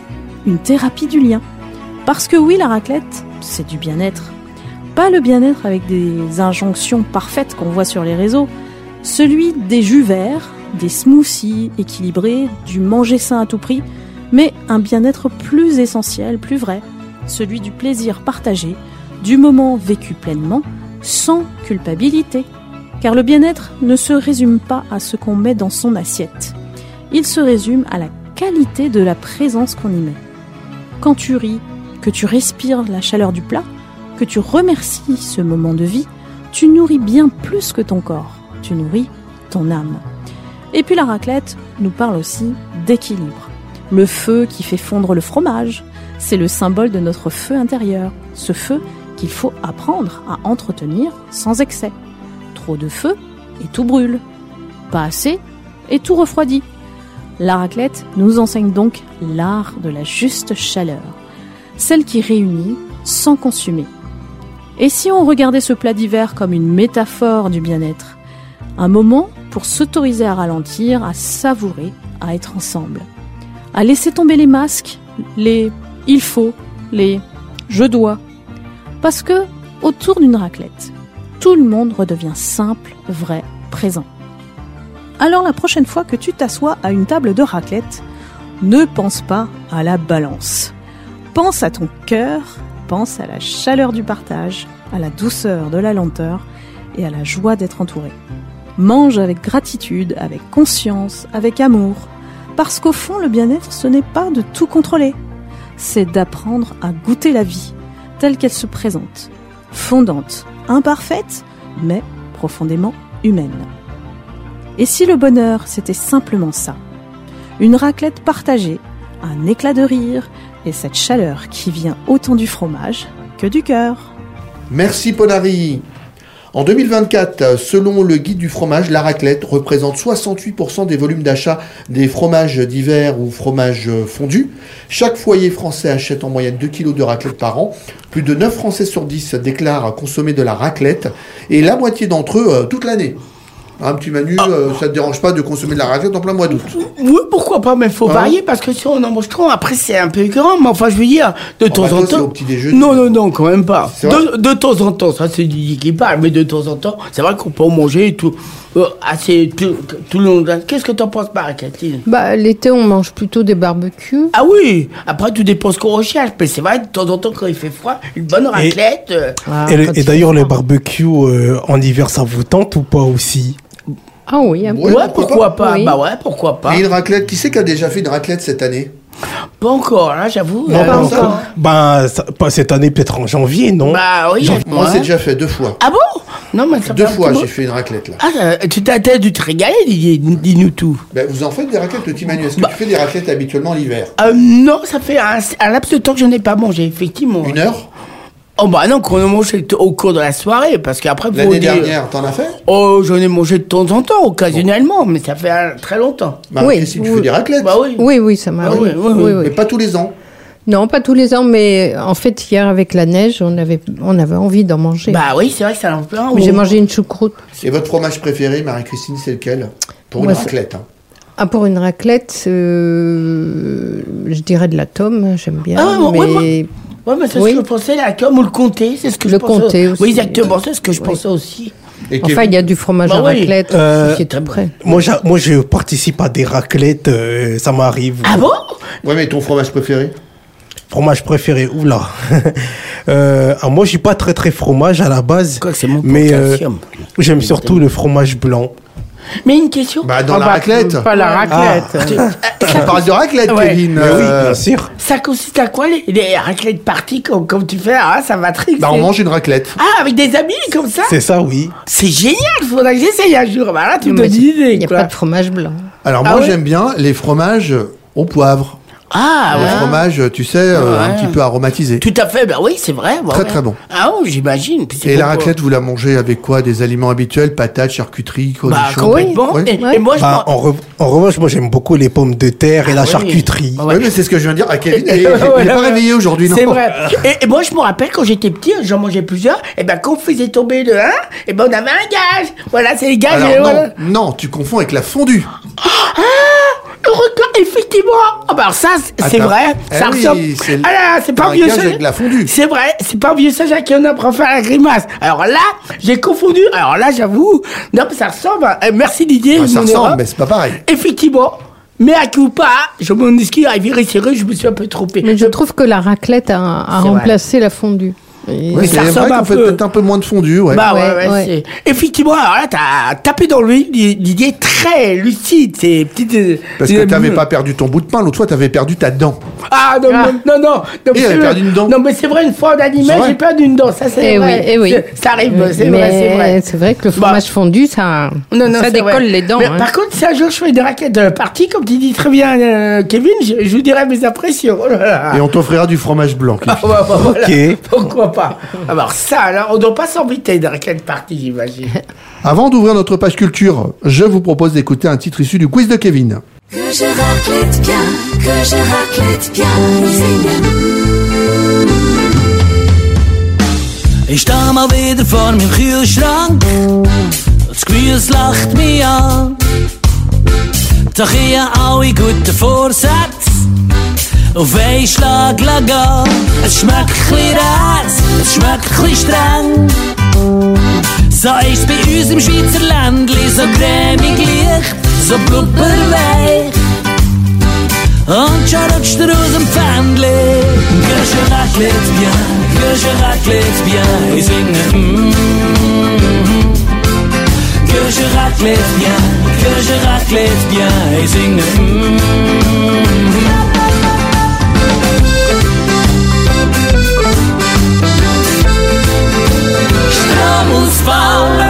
[SPEAKER 6] Une thérapie du lien. Parce que oui, la raclette, c'est du bien-être. Pas le bien-être avec des injonctions parfaites qu'on voit sur les réseaux, celui des jus verts, des smoothies équilibrés, du manger sain à tout prix, mais un bien-être plus essentiel, plus vrai, celui du plaisir partagé, du moment vécu pleinement, sans culpabilité. Car le bien-être ne se résume pas à ce qu'on met dans son assiette. Il se résume à la qualité de la présence qu'on y met. Quand tu ris, que tu respires la chaleur du plat, que tu remercies ce moment de vie, tu nourris bien plus que ton corps, tu nourris ton âme. Et puis la raclette nous parle aussi d'équilibre. Le feu qui fait fondre le fromage, c'est le symbole de notre feu intérieur, ce feu qu'il faut apprendre à entretenir sans excès. Trop de feu et tout brûle, pas assez et tout refroidit. La raclette nous enseigne donc l'art de la juste chaleur, celle qui réunit sans consumer. Et si on regardait ce plat d'hiver comme une métaphore du bien-être, un moment pour s'autoriser à ralentir, à savourer, à être ensemble, à laisser tomber les masques, les « il faut », les « je dois », parce que autour d'une raclette, tout le monde redevient simple, vrai, présent. Alors la prochaine fois que tu t'assois à une table de raclette, ne pense pas à la balance. Pense à ton cœur, pense à la chaleur du partage, à la douceur de la lenteur et à la joie d'être entouré. Mange avec gratitude, avec conscience, avec amour, parce qu'au fond, le bien-être, ce n'est pas de tout contrôler. C'est d'apprendre à goûter la vie, telle qu'elle se présente, fondante, imparfaite, mais profondément humaine. Et si le bonheur, c'était simplement ça, une raclette partagée, un éclat de rire et cette chaleur qui vient autant du fromage que du cœur.
[SPEAKER 2] Merci Ponary. En deux mille vingt-quatre, selon le guide du fromage, la raclette représente soixante-huit pour cent des volumes d'achat des fromages d'hiver ou fromages fondus. Chaque foyer français achète en moyenne deux kilos de raclette par an. Plus de neuf Français sur dix déclarent consommer de la raclette et la moitié d'entre eux euh, toute l'année. Un petit Manu, ah. euh, ça te dérange pas de consommer de la raclette en plein mois d'août?
[SPEAKER 3] Oui, pourquoi pas, mais il faut hein varier, parce que si on en mange trop, après c'est un peu écœurant, mais enfin je veux dire, de oh temps bah en temps... Au petit déjeuner. Non, non, non, quand même pas. De, de temps en temps, ça c'est Didier qui parle, mais de temps en temps, c'est vrai qu'on peut en manger tout, euh, assez, tout, tout le long de l'année. Qu'est-ce que t'en penses, Marie-Catherine?
[SPEAKER 4] Bah, l'été, on mange plutôt des barbecues.
[SPEAKER 3] Ah oui, après tout dépend ce qu'on recherche, mais c'est vrai, de temps en temps, quand il fait froid, une bonne raclette...
[SPEAKER 7] Et,
[SPEAKER 3] euh,
[SPEAKER 7] ah, et, et d'ailleurs, les barbecues euh, en hiver, ça vous tente ou pas aussi?
[SPEAKER 4] Ah oui, un peu.
[SPEAKER 3] Ouais, pourquoi pas, oui. Bah ouais, pourquoi pas.
[SPEAKER 2] Et une raclette, qui c'est qui a déjà fait une raclette cette année?
[SPEAKER 3] Pas encore, là, j'avoue.
[SPEAKER 7] Non,
[SPEAKER 3] euh,
[SPEAKER 7] pas
[SPEAKER 3] non.
[SPEAKER 7] encore. Bah, ça- pas cette année, peut-être en janvier, non?
[SPEAKER 3] Bah oui.
[SPEAKER 7] Janvier.
[SPEAKER 12] Moi,
[SPEAKER 3] ouais.
[SPEAKER 12] c'est déjà fait deux fois.
[SPEAKER 3] Ah bon? Non, mais ça
[SPEAKER 12] Deux
[SPEAKER 3] fait un
[SPEAKER 12] fois,
[SPEAKER 3] petit
[SPEAKER 12] j'ai
[SPEAKER 3] bout.
[SPEAKER 12] fait une raclette, là.
[SPEAKER 3] Ah, euh, tu t'as t'as dû te régaler, Didier, dis-nous tout.
[SPEAKER 12] Ben, vous en faites des raclettes, le petit Manu. Est-ce que
[SPEAKER 3] Bah.
[SPEAKER 12] tu fais des raclettes habituellement l'hiver?
[SPEAKER 3] Euh, non, ça fait un, un laps de temps que je n'ai pas mangé, effectivement.
[SPEAKER 12] Une heure?
[SPEAKER 3] Oh bah non, qu'on a mangé t- au cours de la soirée, parce qu'après... faut
[SPEAKER 12] L'année
[SPEAKER 3] dire-
[SPEAKER 12] dernière, t'en as fait?
[SPEAKER 3] Oh, j'en ai mangé de temps en temps, occasionnellement, mais ça fait euh, très longtemps.
[SPEAKER 12] Marie-Christine, tu fais des raclettes?
[SPEAKER 3] Bah oui.
[SPEAKER 4] Oui, oui, ça m'arrive.
[SPEAKER 3] Ah oui, oui, oui.
[SPEAKER 12] Mais pas tous les ans.
[SPEAKER 4] Non, pas tous les ans, mais en fait, hier, avec la neige, on avait, on avait envie d'en manger.
[SPEAKER 3] Bah oui, c'est vrai que ça en fait un.
[SPEAKER 4] J'ai mangé une choucroute.
[SPEAKER 12] Et votre fromage préféré, Marie-Christine, c'est lequel? Pour
[SPEAKER 4] Moi,
[SPEAKER 12] une
[SPEAKER 4] c'est-
[SPEAKER 12] raclette. Hein.
[SPEAKER 4] Ah, pour une raclette, euh, je dirais de la tome, j'aime bien.
[SPEAKER 3] Ah, ouais,
[SPEAKER 4] mais...
[SPEAKER 3] ouais, ouais. Ouais, mais c'est
[SPEAKER 4] Oui.
[SPEAKER 3] ce que je pensais, la com ou le comté, c'est ce que
[SPEAKER 4] Le
[SPEAKER 3] je pensais.
[SPEAKER 4] comté aussi.
[SPEAKER 3] Oui, exactement, c'est ce que je pensais aussi.
[SPEAKER 12] Et
[SPEAKER 4] Enfin, il y a du fromage
[SPEAKER 3] Bah
[SPEAKER 4] à
[SPEAKER 3] oui.
[SPEAKER 4] raclette
[SPEAKER 7] Euh,
[SPEAKER 4] qui est très près.
[SPEAKER 7] Moi, j'a- moi, je participe à des raclettes, euh, ça m'arrive.
[SPEAKER 3] Ah bon?
[SPEAKER 12] Ouais, mais ton fromage préféré?
[SPEAKER 7] Fromage préféré, oula. euh, ah, moi, je suis pas très très fromage à la base.
[SPEAKER 3] Quoi, c'est mon
[SPEAKER 7] mais euh,
[SPEAKER 3] potassium.
[SPEAKER 7] j'aime surtout le fromage blanc.
[SPEAKER 3] Mais une question.
[SPEAKER 12] Bah, dans
[SPEAKER 6] Ah
[SPEAKER 12] la
[SPEAKER 6] bah,
[SPEAKER 12] raclette.
[SPEAKER 6] Pas la raclette.
[SPEAKER 12] On parle de raclette,
[SPEAKER 3] Ouais.
[SPEAKER 12] Kevin.
[SPEAKER 7] Mais oui,
[SPEAKER 12] euh,
[SPEAKER 7] bien sûr.
[SPEAKER 3] Ça consiste à quoi les, les raclettes parties comme, comme tu fais? Ah, ça va très
[SPEAKER 12] Bah, on mange une raclette.
[SPEAKER 3] Ah, avec des amis comme ça?
[SPEAKER 7] C'est ça, oui.
[SPEAKER 3] C'est génial, faudrait que j'essaye un jour. Bah là, tu
[SPEAKER 4] Non,
[SPEAKER 3] me
[SPEAKER 4] mais
[SPEAKER 3] donnes
[SPEAKER 4] c'est-
[SPEAKER 3] une
[SPEAKER 4] Il
[SPEAKER 3] idée,
[SPEAKER 4] n'y a
[SPEAKER 3] quoi.
[SPEAKER 4] pas de fromage blanc.
[SPEAKER 12] Alors,
[SPEAKER 3] Ah
[SPEAKER 12] moi,
[SPEAKER 3] ouais
[SPEAKER 12] j'aime bien les fromages au poivre.
[SPEAKER 3] Ah,
[SPEAKER 12] Les
[SPEAKER 3] ouais.
[SPEAKER 12] fromages, tu sais, euh, un
[SPEAKER 3] Ouais.
[SPEAKER 12] petit peu aromatisés.
[SPEAKER 3] Tout à fait, bah oui, c'est vrai. bah
[SPEAKER 12] Très,
[SPEAKER 3] ouais.
[SPEAKER 12] très bon.
[SPEAKER 3] Ah oui, j'imagine. Puis c'est
[SPEAKER 12] Et la
[SPEAKER 3] bon,
[SPEAKER 12] raclette, vous la mangez avec quoi? Des aliments habituels, patates, charcuterie,
[SPEAKER 3] Bah,
[SPEAKER 12] cornichons?
[SPEAKER 3] complètement.
[SPEAKER 12] Ouais.
[SPEAKER 3] Et,
[SPEAKER 4] Ouais.
[SPEAKER 3] et moi, je
[SPEAKER 7] Bah,
[SPEAKER 3] m'en-
[SPEAKER 7] en, re- en revanche, moi, j'aime beaucoup les pommes de terre et la
[SPEAKER 3] oui.
[SPEAKER 7] charcuterie.
[SPEAKER 3] Ah ouais.
[SPEAKER 12] Ouais, mais c'est ce que je viens de dire à Kevin. Il, il- il est
[SPEAKER 3] Voilà,
[SPEAKER 12] pas
[SPEAKER 3] ouais.
[SPEAKER 12] réveillé aujourd'hui, non?
[SPEAKER 3] C'est vrai. Et, et moi, je me rappelle quand j'étais petit, j'en mangeais plusieurs. Et ben, quand on faisait tomber le un, et ben, on avait un gage. Voilà, c'est les gages.
[SPEAKER 12] Alors,
[SPEAKER 3] et
[SPEAKER 12] non,
[SPEAKER 3] voilà.
[SPEAKER 12] non, tu confonds avec la fondue.
[SPEAKER 3] Le record, effectivement. Ah bah alors ça, c'est
[SPEAKER 12] Ah,
[SPEAKER 3] c'est
[SPEAKER 12] t'as-
[SPEAKER 3] vrai.
[SPEAKER 12] Eh
[SPEAKER 3] ça
[SPEAKER 12] oui,
[SPEAKER 3] ressemble.
[SPEAKER 12] c'est le-
[SPEAKER 3] Ah là, là, c'est
[SPEAKER 12] t'as
[SPEAKER 3] pas un
[SPEAKER 12] un
[SPEAKER 3] vieux
[SPEAKER 12] gage
[SPEAKER 3] sage.
[SPEAKER 12] avec de la fondue.
[SPEAKER 3] C'est vrai, c'est pas un vieux sage à qui on apprend à faire la grimace. Alors là, j'ai confondu. Alors là, j'avoue. Non, mais ça ressemble. à- eh, merci Didier.
[SPEAKER 12] Ouais, ça
[SPEAKER 3] mon
[SPEAKER 12] ressemble,
[SPEAKER 3] erreur.
[SPEAKER 12] mais c'est pas pareil.
[SPEAKER 3] Effectivement. Mais à coup pas, je m'en excuse, à virer serré, je me suis un peu trompé.
[SPEAKER 4] Mais je trouve que la raclette a, a
[SPEAKER 3] C'est vrai.
[SPEAKER 4] remplacé la fondue. Et-
[SPEAKER 12] Oui,
[SPEAKER 3] Mais
[SPEAKER 12] c'est
[SPEAKER 3] ça
[SPEAKER 12] vrai
[SPEAKER 3] ressemble
[SPEAKER 12] qu'on
[SPEAKER 3] un
[SPEAKER 12] fait
[SPEAKER 3] peu.
[SPEAKER 12] peut-être un peu moins de fondue, ouais.
[SPEAKER 3] Bah ouais,
[SPEAKER 4] Ouais,
[SPEAKER 3] ouais,
[SPEAKER 4] ouais.
[SPEAKER 3] c'est... Effectivement, alors là, t'as tapé dans lui, Didier, très lucide, ces petites... euh,
[SPEAKER 12] Parce que
[SPEAKER 3] euh,
[SPEAKER 12] t'avais pas perdu ton bout de pain, l'autre fois t'avais perdu ta dent.
[SPEAKER 3] Ah non,
[SPEAKER 4] Ah.
[SPEAKER 3] non, non, non. non
[SPEAKER 12] Et
[SPEAKER 3] mais
[SPEAKER 12] elle a
[SPEAKER 3] c'est vrai.
[SPEAKER 12] perdu une dent.
[SPEAKER 3] Non, mais c'est vrai, une fois en
[SPEAKER 12] C'est
[SPEAKER 3] animal,
[SPEAKER 12] vrai.
[SPEAKER 3] j'ai perdu une dent, ça c'est
[SPEAKER 4] Eh
[SPEAKER 3] vrai.
[SPEAKER 4] oui, eh oui.
[SPEAKER 3] C'est- Ça arrive, c'est
[SPEAKER 4] mais
[SPEAKER 3] vrai, c'est vrai.
[SPEAKER 4] c'est vrai que le fromage fondu, ça,
[SPEAKER 3] Non, non,
[SPEAKER 4] ça
[SPEAKER 3] c'est
[SPEAKER 4] décolle
[SPEAKER 3] vrai.
[SPEAKER 4] les dents.
[SPEAKER 3] Mais
[SPEAKER 4] hein.
[SPEAKER 3] Par contre, si un jour je fais des raquettes de partie, comme tu dis très bien, euh, Kevin, je, je vous dirai mes impressions. Oh là là.
[SPEAKER 12] Et on t'offrira du fromage blanc. Kevin.
[SPEAKER 3] Ah, bah, bah, voilà.
[SPEAKER 7] Ok.
[SPEAKER 3] Pourquoi pas? Alors ça, alors, on ne doit pas s'embêter des raquettes parties, j'imagine.
[SPEAKER 12] Avant d'ouvrir notre page culture, je vous propose d'écouter un titre issu du quiz de Kevin.
[SPEAKER 13] Que je raclette bien, que je raclette bien,
[SPEAKER 14] Ich steh mal wieder vor meinem Kühlschrank, das Gemüse lacht mich an. Doch ich hab alle guten Vorsätze auf einen Schlag lagen. Es schmeckt ein bisschen räs, es schmeckt ein bisschen streng. So ist's bei uns im Schweizer Ländli, so cremig leicht, so blubberweich. Und schon rutscht er aus dem Pfändli. Que je raclette bien, que je raclette bien. Ich singe mm-hmm. Que je raclette bien, que je raclette bien. Ich singe mm-hmm. Stromausfall.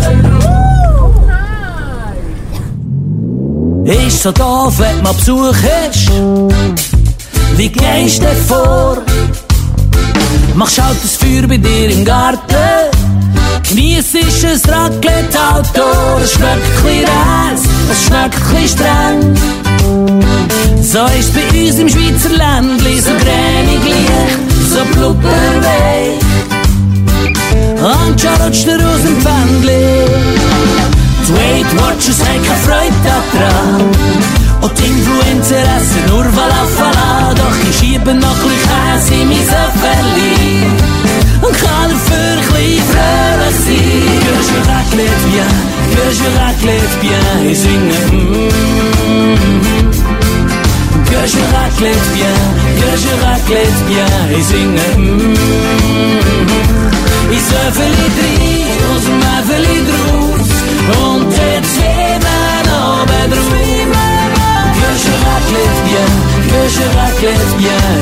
[SPEAKER 14] Ist so doof, wenn man Besuch ist. Wie gehst du vor? Machst halt das Feuer bei dir im Garten. Genieß ist ein Raclette-Auto. Es schmeckt ein bisschen räs, es schmeckt ein bisschen streng. So ist bei uns im Schweizer Ländli, so cremig leicht, so blubberweich. Und schon rutscht er aus dem Pfändli. Die Weight Watchers haben keine Freude daran. Und die Influencer essen nur Falafala. Doch ich schiebe noch ein bisschen Käse in mein Söfferli und kann dafür ein bisschen fröhlich sein. Que je raclette bien, que je raclette bien. Ich singe mm-hmm. Que je raclette bien, que je raclette bien. Ich singe mm-hmm. Ich Söfferli drin, aus dem Äffeli draus und der Zwiebeln oben drauf. Que je raclette bien, que je raclette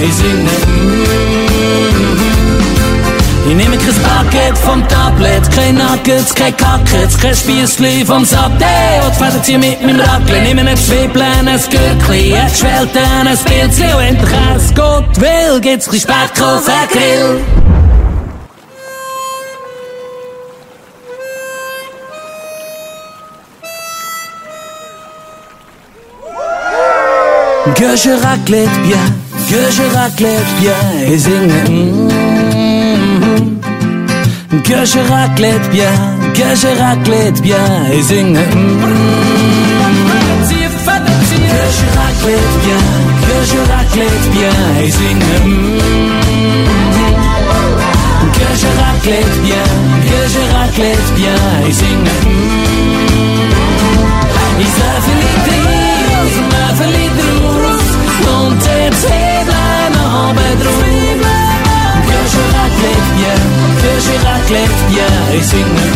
[SPEAKER 14] ich singe Ich nehme kein Paket vom Tablet, kein Nuggets, kein Kackets, kein Spiessli vom Saté und fährt sie mit meinem Rackel. Nehme ein Zwiebeln, ein Gürkli, ein Schwelten, ein Pilzli und wenn der Käse Gott will, gibt's ein bisschen Speck auf den Grill. Que je raclette bien, que je raclette bien et singe mm-hmm. Que je raclette bien, que je raclette bien et singe mm-hmm. Que je raclette bien, que je raclette bien et singe mm-hmm. Que je raclette bien, que je raclette bien et singe mm-hmm. Ich sage nicht Dries, maar verliet und jetzt Heblein noch bedroht. Que je raclette bien, que je raclette bien et singe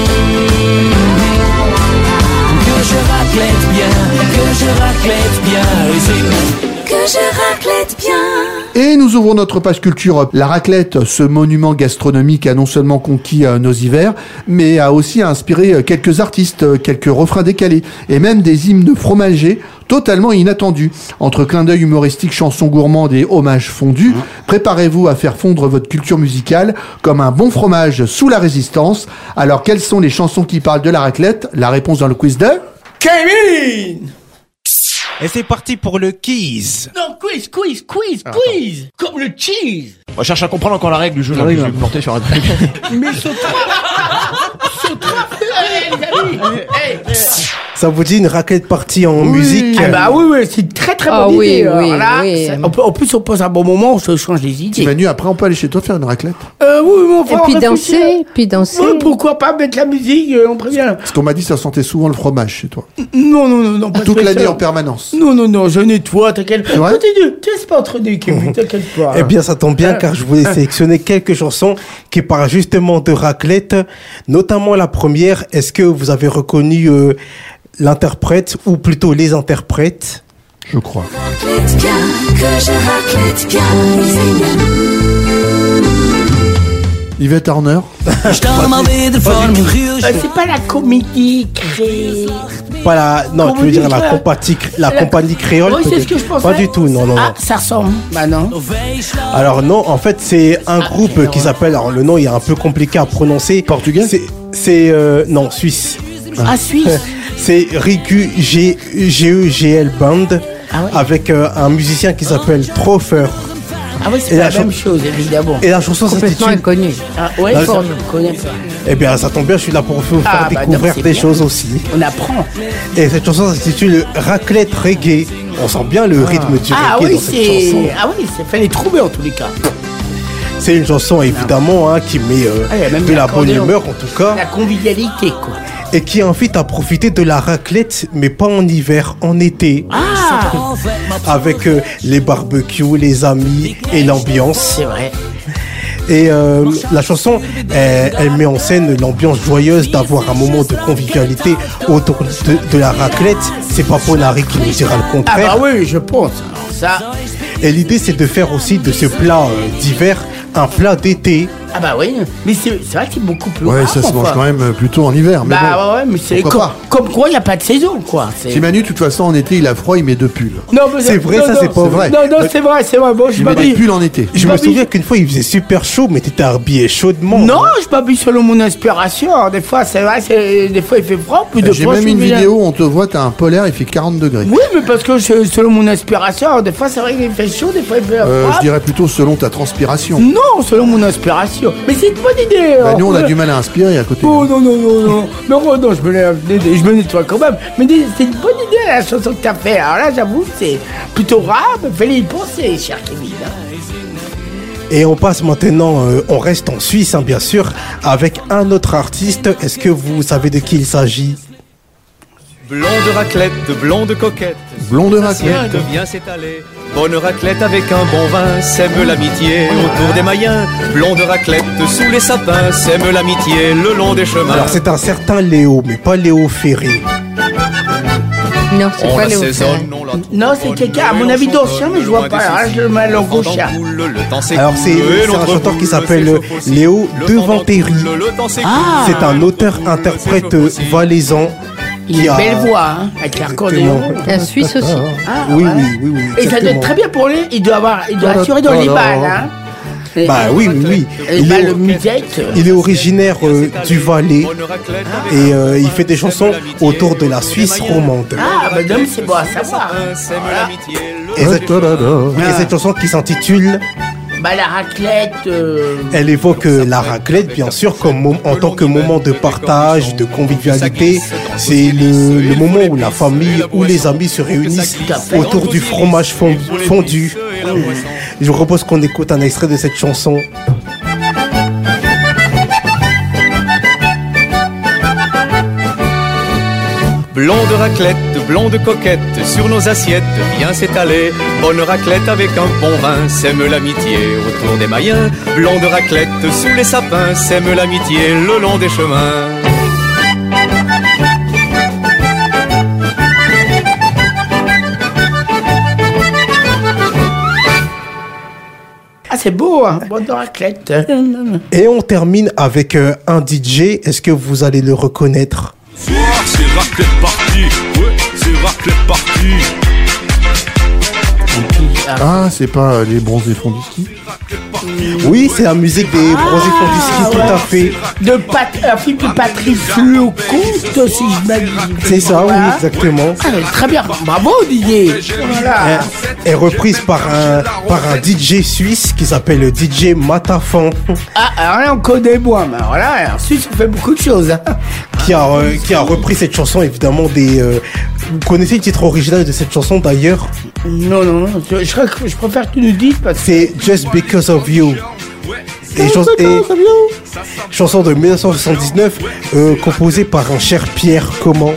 [SPEAKER 14] Que je raclette bien, que je raclette bien et singe
[SPEAKER 13] Que je raclette bien.
[SPEAKER 2] Et nous ouvrons notre page culture. La raclette, ce monument gastronomique a non seulement conquis euh, nos hivers, mais a aussi inspiré euh, quelques artistes, euh, quelques refrains décalés, et même des hymnes fromagers totalement inattendus. Entre clin d'œil humoristique, chansons gourmandes et hommages fondus, mmh. préparez-vous à faire fondre votre culture musicale comme un bon fromage sous la résistance. Alors, quelles sont les chansons qui parlent de la raclette? La réponse dans le quiz de...
[SPEAKER 3] Kevin.
[SPEAKER 15] Et c'est parti pour le quiz.
[SPEAKER 3] Non, quiz, quiz, quiz, ah, quiz. Attends. Comme le cheese.
[SPEAKER 15] On cherche à comprendre encore la règle du jeu. Ah, là, oui, je vais me porter sur un truc.
[SPEAKER 3] Mais saute. Saute.
[SPEAKER 7] Ça vous dit une raclette partie en
[SPEAKER 3] oui.
[SPEAKER 7] musique?
[SPEAKER 3] Ah bah oui, oui, c'est une très très bonne
[SPEAKER 4] ah,
[SPEAKER 3] idée.
[SPEAKER 4] Oui,
[SPEAKER 3] alors,
[SPEAKER 4] oui,
[SPEAKER 3] là,
[SPEAKER 4] oui.
[SPEAKER 3] Ça, on peut, en plus, on pose un bon moment, on se change les idées.
[SPEAKER 2] Manu, après, on peut aller chez toi faire une raclette?
[SPEAKER 3] Euh, oui, mais on va
[SPEAKER 4] Et puis danser, puis danser.
[SPEAKER 3] Oui, pourquoi pas mettre la musique, euh, on prévient.
[SPEAKER 2] Parce qu'on m'a dit que ça sentait souvent le fromage chez toi.
[SPEAKER 3] Non, non, non, non. Pas
[SPEAKER 2] toute l'année en permanence.
[SPEAKER 3] Non, non, non, je nettoie, t'inquiète. Continue, tu laisses pas entre deux, Kevin, t'inquiète pas.
[SPEAKER 7] Eh bien, ça tombe bien, car je voulais sélectionner quelques chansons qui parlent justement de raclette, notamment la première. Est-ce que vous avez reconnu euh, l'interprète, ou plutôt les interprètes?
[SPEAKER 2] Je crois.
[SPEAKER 13] Raclette bien, que je raclette bien,
[SPEAKER 2] Yvette Horner.
[SPEAKER 3] euh, c'est pas la comédie créée.
[SPEAKER 7] Pas la, non, tu veux dire la, compati, la, la compagnie créole?
[SPEAKER 3] Oui, c'est ce que je pensais.
[SPEAKER 7] Pas du tout, non, non,
[SPEAKER 3] ah,
[SPEAKER 7] non.
[SPEAKER 3] Ça ressemble, bah non.
[SPEAKER 7] Alors non, en fait, c'est un ah, groupe non, qui s'appelle, alors le nom il est un peu compliqué à prononcer.
[SPEAKER 2] Portugais?
[SPEAKER 7] C'est, c'est euh, non, suisse.
[SPEAKER 3] Ah, suisse.
[SPEAKER 7] C'est Rigu G E G L Band, ah ouais. avec euh, un musicien qui s'appelle Trofer.
[SPEAKER 3] Ah oui, c'est et pas la, la même chose, évidemment.
[SPEAKER 7] Et la chanson
[SPEAKER 4] complètement inconnue.
[SPEAKER 3] Ah ouais,
[SPEAKER 7] la,
[SPEAKER 3] je ne connais pas.
[SPEAKER 7] Eh bien, ça tombe bien, je suis là pour vous faire ah, découvrir bah non, des bien. choses aussi.
[SPEAKER 3] On apprend.
[SPEAKER 7] Et cette chanson s'intitule Raclette Reggae. On sent bien le ah. rythme du
[SPEAKER 3] ah,
[SPEAKER 7] reggae
[SPEAKER 3] oui,
[SPEAKER 7] dans cette chanson.
[SPEAKER 3] Ah oui, ça fait les trouver en tous les cas.
[SPEAKER 7] C'est une chanson évidemment hein, qui met euh, ah, de la bonne humeur en tout cas.
[SPEAKER 3] La convivialité quoi.
[SPEAKER 7] Et qui invite à profiter de la raclette, mais pas en hiver, en été.
[SPEAKER 3] Ah
[SPEAKER 7] Avec euh, les barbecues, les amis et l'ambiance.
[SPEAKER 3] C'est vrai.
[SPEAKER 7] Et euh, la chanson, elle, elle met en scène l'ambiance joyeuse d'avoir un moment de convivialité autour de, de la raclette. C'est pas Ponari qui nous dira le contraire.
[SPEAKER 3] Ah bah oui, je pense. Ça.
[SPEAKER 7] Et l'idée, c'est de faire aussi de ce plat euh, d'hiver un plat d'été.
[SPEAKER 3] Ah bah oui, mais c'est, c'est vrai que c'est beaucoup plus
[SPEAKER 2] ouais,
[SPEAKER 3] rare.
[SPEAKER 2] Ouais, ça se mange quand même plutôt en hiver. Mais
[SPEAKER 3] bah
[SPEAKER 2] bon,
[SPEAKER 3] ouais, mais c'est comme, comme quoi il n'y a pas de saison, quoi. C'est...
[SPEAKER 2] Si Manu, de toute façon, en été, il a froid, il met deux pulls.
[SPEAKER 3] Non, mais
[SPEAKER 7] c'est vrai,
[SPEAKER 3] non,
[SPEAKER 7] ça,
[SPEAKER 3] non,
[SPEAKER 7] c'est pas
[SPEAKER 3] c'est
[SPEAKER 7] vrai.
[SPEAKER 3] Non, non, c'est vrai, c'est vrai. Bon, je
[SPEAKER 2] il met des pulls en été.
[SPEAKER 7] Je, je me souviens qu'une fois, il faisait super chaud, mais t'étais habillé chaudement.
[SPEAKER 3] Non, hein. Je m'habille selon mon inspiration. Alors, des fois, c'est vrai, c'est... des fois, il fait froid, plus de
[SPEAKER 2] J'ai
[SPEAKER 3] fois,
[SPEAKER 2] même une vidéo où on te voit, t'as un polaire, il fait quarante degrés.
[SPEAKER 3] Oui, mais parce que je, selon mon inspiration, alors, des fois, c'est vrai qu'il fait chaud, des fois, il fait froid.
[SPEAKER 2] Euh, je dirais plutôt selon ta transpiration.
[SPEAKER 3] Non, selon mon inspiration. Mais c'est une bonne idée.
[SPEAKER 2] Bah, nous, on a du mal à inspirer à côté.
[SPEAKER 3] Oh non, non, non, non. Non, oh, non, je me, lève, je me nettoie quand même. Mais c'est une bonne idée la chanson que tu as fait. Alors là, j'avoue, c'est plutôt rare, mais fallait y penser, cher Kevin.
[SPEAKER 7] Et on passe maintenant, euh, on reste en Suisse, hein, bien sûr, avec un autre artiste. Est-ce que vous savez de qui il s'agit?
[SPEAKER 16] Blonde raclette, blonde coquette.
[SPEAKER 2] Blonde raclette.
[SPEAKER 16] De bien s'étaler. Bonne raclette avec un bon vin, sème l'amitié autour des Mayens. Blonde raclette sous les sapins, sème l'amitié le long des chemins.
[SPEAKER 7] Alors c'est un certain Léo, mais pas Léo Ferré.
[SPEAKER 4] Non, c'est
[SPEAKER 16] On
[SPEAKER 4] pas Léo
[SPEAKER 16] l'assaisonne,
[SPEAKER 4] Ferré.
[SPEAKER 16] on la trouve
[SPEAKER 3] Non, c'est quelqu'un, à mon avis, d'ancien, mais je vois pas. Là, je le mets à l'angouchia.
[SPEAKER 7] Alors c'est c'est un chanteur qui s'appelle Léo Devantéry.
[SPEAKER 3] Ah.
[SPEAKER 7] C'est un auteur-interprète valaisan.
[SPEAKER 3] Il a une belle voix, hein, avec l'accordéon.
[SPEAKER 4] Un Suisse aussi.
[SPEAKER 3] Ah,
[SPEAKER 7] oui,
[SPEAKER 3] ouais.
[SPEAKER 7] oui, oui, oui.
[SPEAKER 3] Et ça doit
[SPEAKER 7] exactement.
[SPEAKER 3] être très bien pour lui. Il doit avoir, il doit assurer dans les balles, hein. Et-
[SPEAKER 7] Bah oui, oui, oui.
[SPEAKER 3] Et
[SPEAKER 7] Il
[SPEAKER 3] bah,
[SPEAKER 7] est,
[SPEAKER 3] le musette.
[SPEAKER 7] il est originaire euh, du Valais et euh, il fait des chansons autour de la Suisse romande.
[SPEAKER 3] Ah, bah non, c'est bon à savoir. Voilà.
[SPEAKER 7] Et cette, et cette chanson qui s'intitule,
[SPEAKER 3] Bah la raclette. euh,
[SPEAKER 7] elle évoque euh, la raclette, bien sûr, comme mom- en tant que moment de partage, de convivialité. C'est le, le moment où la famille ou les amis se réunissent autour du fromage fond- fondu. Je vous propose qu'on écoute un extrait de cette chanson.
[SPEAKER 16] Blonde raclette, blonde coquette, sur nos assiettes vient s'étaler. Bonne raclette avec un bon vin, sème l'amitié autour des Mayens. Blonde raclette sous les sapins, sème l'amitié le long des chemins.
[SPEAKER 3] Ah, c'est beau, hein. Bonne raclette.
[SPEAKER 7] Et on termine avec euh, un D J. Est-ce que vous allez le reconnaître?
[SPEAKER 17] C'est raclette party, ouais, c'est raclette party.
[SPEAKER 2] Ah, c'est pas les bronzés fonds du ski?
[SPEAKER 7] Oui, c'est la musique des bronzés fonds du ski, tout à fait.
[SPEAKER 3] De Pat... Un film de Patrice Lecomte, si je m'abuse.
[SPEAKER 7] C'est ça, oui, exactement.
[SPEAKER 3] Ah, très bien. Bravo, Didier. Voilà.
[SPEAKER 7] Elle est reprise par un, par un D J suisse qui s'appelle D J Matafan.
[SPEAKER 3] Ah, alors là, on connaît moins. Mais alors là, en Suisse, on fait beaucoup de choses. Hein.
[SPEAKER 7] Qui a, euh, qui a repris cette chanson, évidemment, des... Euh, vous connaissez le titre original de cette chanson, d'ailleurs?
[SPEAKER 3] Non, non, non. Je, je, je préfère que tu nous dises parce que...
[SPEAKER 7] C'est Just Because of You. Et, chans- et chanson de mille neuf cent soixante-dix-neuf, euh, composée par un cher Pierre, comment?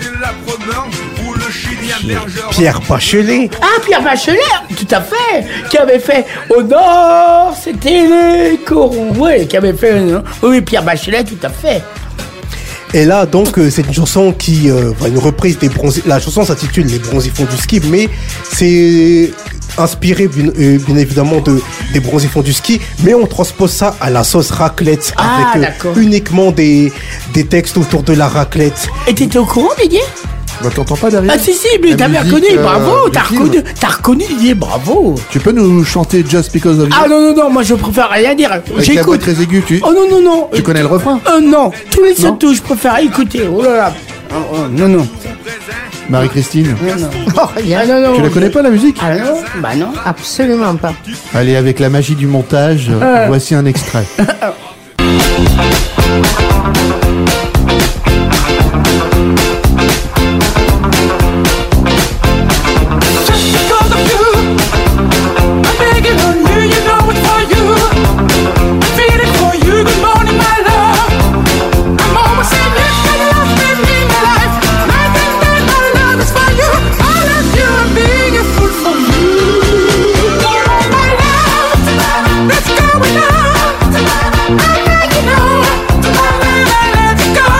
[SPEAKER 7] Pierre Bachelet.
[SPEAKER 3] Ah, Pierre Bachelet, tout à fait, qui avait fait Au Nord, c'était les corons. Oui, qui avait fait. euh, Oui, Pierre Bachelet, tout à fait.
[SPEAKER 7] Et là, donc, euh, c'est une chanson qui, euh, enfin, une reprise des bronzés. La chanson s'intitule Les bronzés font du ski, mais c'est inspiré bien, euh, bien évidemment de des bronzés font du ski, mais on transpose ça à la sauce raclette
[SPEAKER 3] Ah,
[SPEAKER 7] avec
[SPEAKER 3] d'accord.
[SPEAKER 7] euh, uniquement des des textes autour de la raclette.
[SPEAKER 3] Et t'étais au courant, Didier?
[SPEAKER 2] Bah, t'entends pas derrière?
[SPEAKER 3] Ah, si, si, mais
[SPEAKER 2] La
[SPEAKER 3] t'as bien
[SPEAKER 2] musique,
[SPEAKER 3] reconnu,
[SPEAKER 2] euh,
[SPEAKER 3] bravo,
[SPEAKER 2] du
[SPEAKER 3] t'as
[SPEAKER 2] film.
[SPEAKER 3] reconnu, t'as reconnu, Didier, bravo.
[SPEAKER 2] Tu peux nous chanter Just Because of You?
[SPEAKER 3] Ah non, non, non, moi je préfère rien dire.
[SPEAKER 2] Avec la voix
[SPEAKER 3] J'écoute.
[SPEAKER 2] très aiguë, tu...
[SPEAKER 3] Oh non, non, non.
[SPEAKER 2] Tu connais le refrain?
[SPEAKER 3] Euh, non, tous les
[SPEAKER 2] Non.
[SPEAKER 3] sautos, je préfère écouter. Oh là là. Oh, oh, non, non.
[SPEAKER 2] Marie-Christine?
[SPEAKER 3] Non, non.
[SPEAKER 4] Oh, rien.
[SPEAKER 3] Ah, non, non.
[SPEAKER 2] Tu la connais pas, la musique?
[SPEAKER 3] Ah non, bah non.
[SPEAKER 4] Absolument pas.
[SPEAKER 2] Allez, avec la magie du montage, euh,
[SPEAKER 3] Euh.
[SPEAKER 2] voici un extrait.
[SPEAKER 13] Let's go.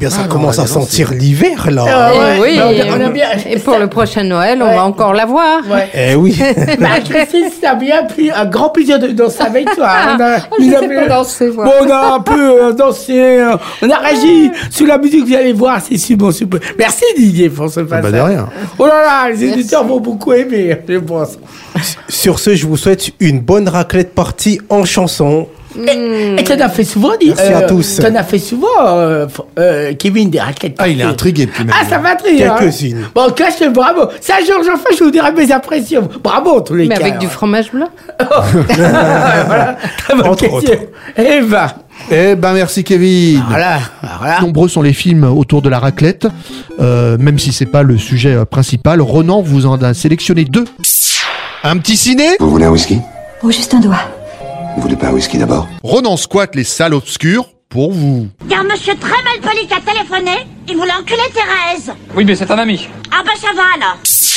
[SPEAKER 7] bien, ça
[SPEAKER 2] Ah,
[SPEAKER 7] commence
[SPEAKER 2] non,
[SPEAKER 7] à
[SPEAKER 2] non,
[SPEAKER 7] sentir
[SPEAKER 2] c'est-
[SPEAKER 7] l'hiver, là.
[SPEAKER 6] Ah, ouais,
[SPEAKER 4] Eh oui,
[SPEAKER 6] mais on a- on a bien-
[SPEAKER 4] et pour le prochain Noël, on
[SPEAKER 6] Ouais.
[SPEAKER 4] va encore l'avoir.
[SPEAKER 6] Ouais.
[SPEAKER 7] Eh oui.
[SPEAKER 6] Bah, Christine, c'est un bien pris, un grand plaisir de danser avec toi. On a,
[SPEAKER 4] Oh, je
[SPEAKER 6] nous
[SPEAKER 4] sais
[SPEAKER 6] avons-
[SPEAKER 4] pas danser, moi.
[SPEAKER 6] Bon, on a un peu euh, dansé, euh, on a réagi sur la musique, vous allez voir, c'est super, super. Merci Didier pour ce passage.
[SPEAKER 2] bah, de rien.
[SPEAKER 6] Oh là là, les éditeurs vont beaucoup aimer, je pense.
[SPEAKER 7] Sur ce, je vous souhaite une bonne raclette partie en chanson.
[SPEAKER 6] Et, et t'en as fait souvent, dis,
[SPEAKER 7] Merci à tous.
[SPEAKER 6] T'en as fait souvent, euh, f- euh, Kevin, des raclettes.
[SPEAKER 2] Ah, il est
[SPEAKER 6] parties.
[SPEAKER 2] intrigué depuis même.
[SPEAKER 6] Ah, ça m'intrigue. hein.
[SPEAKER 7] Quelques-unes.
[SPEAKER 6] Bon, cache le bravo. Ça, Georges, enfin, je vous dirai mes impressions. Bravo, en tous les
[SPEAKER 4] Mais
[SPEAKER 6] cas.
[SPEAKER 4] avec du fromage blanc.
[SPEAKER 6] Voilà, très bonne
[SPEAKER 7] Entre
[SPEAKER 6] question. Eh ben,
[SPEAKER 2] Eh ben, merci Kevin.
[SPEAKER 6] voilà, voilà.
[SPEAKER 2] Nombreux sont les films autour de la raclette, euh, même si c'est pas le sujet euh, principal. Ronan vous en a sélectionné deux. Un petit ciné.
[SPEAKER 18] Vous voulez un whisky?
[SPEAKER 13] Oh, juste un doigt.
[SPEAKER 18] Vous voulez pas un whisky d'abord?
[SPEAKER 2] Ronan squatte les salles obscures pour vous.
[SPEAKER 19] Car monsieur très mal poli qui a téléphoné, il voulait enculer Thérèse.
[SPEAKER 20] Oui, mais c'est un ami.
[SPEAKER 19] Ah bah ça va alors.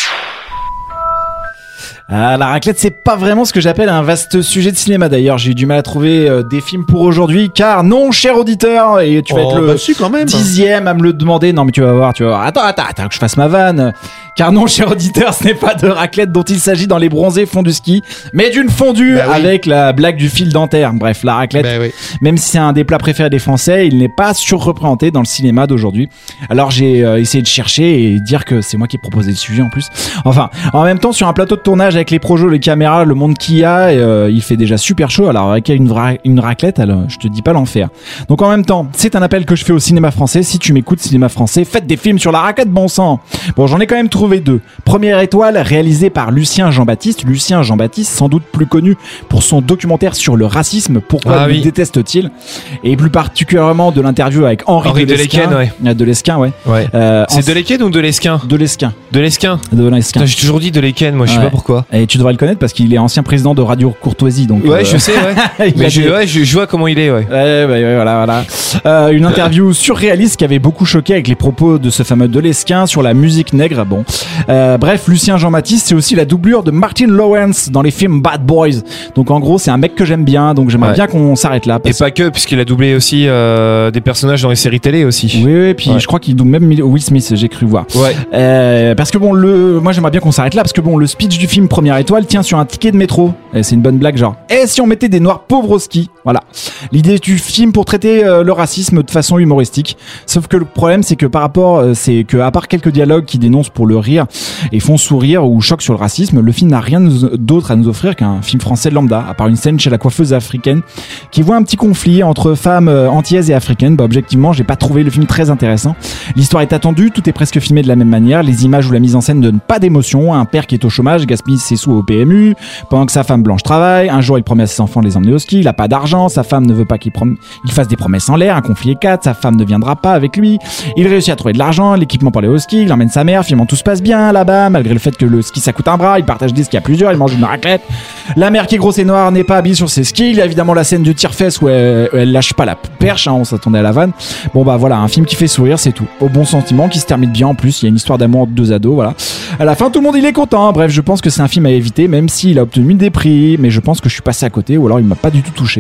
[SPEAKER 9] Ah, la raclette, c'est pas vraiment ce que j'appelle un vaste sujet de cinéma d'ailleurs. J'ai eu du mal à trouver euh, des films pour aujourd'hui, car non, cher auditeur, et tu vas
[SPEAKER 2] Oh,
[SPEAKER 9] être le
[SPEAKER 2] bah si, quand même.
[SPEAKER 9] dixième à me le demander. Non, mais tu vas voir, tu vas voir. Attends, attends, attends, que je fasse ma vanne. Car non, cher auditeur, ce n'est pas de raclette dont il s'agit dans les bronzés fonds du ski, mais d'une fondue
[SPEAKER 2] Bah oui.
[SPEAKER 9] avec la blague du fil dentaire. Bref, la raclette,
[SPEAKER 2] Ben oui.
[SPEAKER 9] même si c'est un des plats préférés des Français, il n'est pas surreprésenté dans le cinéma d'aujourd'hui. Alors j'ai euh, essayé de chercher et dire que c'est moi qui ai proposé le sujet en plus. Enfin, en même temps, sur un plateau de tournage avec les projos, les caméras, le monde qu'il y a, euh, il fait déjà super chaud. Alors avec une, vra- une raclette, alors, je te dis pas l'enfer. Donc en même temps, c'est un appel que je fais au cinéma français. Si tu m'écoutes, cinéma français, faites des films sur la raclette, bon sang. Bon, j'en ai quand même trouvé deux. Première étoile, réalisée par Lucien Jean-Baptiste. Lucien Jean-Baptiste, sans doute plus connu pour son documentaire sur le racisme. Pourquoi
[SPEAKER 21] Ah
[SPEAKER 9] le
[SPEAKER 21] oui.
[SPEAKER 9] déteste-t-il? Et plus particulièrement de l'interview avec Henri,
[SPEAKER 21] Henri
[SPEAKER 9] Delesquin.
[SPEAKER 21] Delesquin, ouais.
[SPEAKER 9] Euh, Delesquin, ouais.
[SPEAKER 21] Ouais.
[SPEAKER 9] Euh,
[SPEAKER 21] C'est
[SPEAKER 9] en-
[SPEAKER 21] de Leken ou de Lesquin?
[SPEAKER 9] De Lesquin.
[SPEAKER 21] De Lesquin.
[SPEAKER 9] De Lesquin.
[SPEAKER 21] Putain, j'ai toujours dit de Leken, moi, je sais
[SPEAKER 9] Ouais.
[SPEAKER 21] pas pourquoi.
[SPEAKER 9] Et tu devrais le connaître parce qu'il est ancien président de Radio Courtoisie. Donc,
[SPEAKER 21] Ouais,
[SPEAKER 9] euh,
[SPEAKER 21] je sais, ouais.
[SPEAKER 9] il
[SPEAKER 21] Mais
[SPEAKER 9] a
[SPEAKER 21] je,
[SPEAKER 9] des-
[SPEAKER 21] ouais, je, je vois comment il est, ouais.
[SPEAKER 9] Ouais, ouais, ouais, voilà, voilà. Euh, une interview surréaliste qui avait beaucoup choqué avec les propos de ce fameux Delesquin sur la musique nègre. Bon, euh, bref, Lucien Jean-Baptiste, c'est aussi la doublure de Martin Lawrence dans les films Bad Boys. Donc en gros, c'est un mec que j'aime bien. Donc j'aimerais
[SPEAKER 21] Ouais.
[SPEAKER 9] bien qu'on s'arrête là.
[SPEAKER 21] Et pas que, puisqu'il a doublé aussi euh, des personnages dans les séries télé aussi.
[SPEAKER 9] Oui, oui, puis
[SPEAKER 21] Ouais.
[SPEAKER 9] je crois qu'il double même Will Smith, j'ai cru voir.
[SPEAKER 21] Ouais.
[SPEAKER 9] Euh, parce que bon, le, moi j'aimerais bien qu'on s'arrête là parce que bon, le speech du film Première Étoile tient sur un ticket de métro. Et c'est une bonne blague, genre. Et si on mettait des noirs pauvres au ski? Voilà. L'idée du film pour traiter euh, le racisme de façon humoristique. Sauf que le problème, c'est que par rapport, euh, c'est que à part quelques dialogues qui dénoncent pour le rire et font sourire ou choquent sur le racisme, le film n'a rien nous- d'autre à nous offrir qu'un film français lambda, à part une scène chez la coiffeuse africaine qui voit un petit conflit entre femmes euh, antillaises et africaines. Bah, objectivement, j'ai pas trouvé le film très intéressant. L'histoire est attendue, tout est presque filmé de la même manière, les images ou la mise en scène donnent pas d'émotion. Un père qui est au chômage gaspille ses sous au P M U pendant que sa femme blanche travaille. Un jour, il promet à ses enfants de les emmener au ski, il a pas d'argent, sa femme ne veut pas qu'il prom- il fasse des promesses en l'air, un conflit éclate, sa femme ne viendra pas avec lui. Il réussit à trouver de l'argent, l'équipement pour aller au ski, il emmène sa mère, finalement tout se passe bien là-bas, malgré le fait que le ski ça coûte un bras, il partage des skis à plusieurs, il mange une raclette. La mère qui est grosse et noire n'est pas habillée sur ses skis, il y a évidemment la scène de tire-fesse où elle, elle lâche pas la perche, hein, on s'attendait à la vanne. Bon bah voilà, un film qui fait sourire, c'est tout. Au bon sentiment, qui se termine bien en plus, il y a une histoire d'amour entre deux ados, voilà. À la fin, tout le monde il est content. Bref, je pense que c'est un film à éviter, même s'il a obtenu des prix, mais je pense que je suis passé à côté, ou alors il m'a pas du tout touché.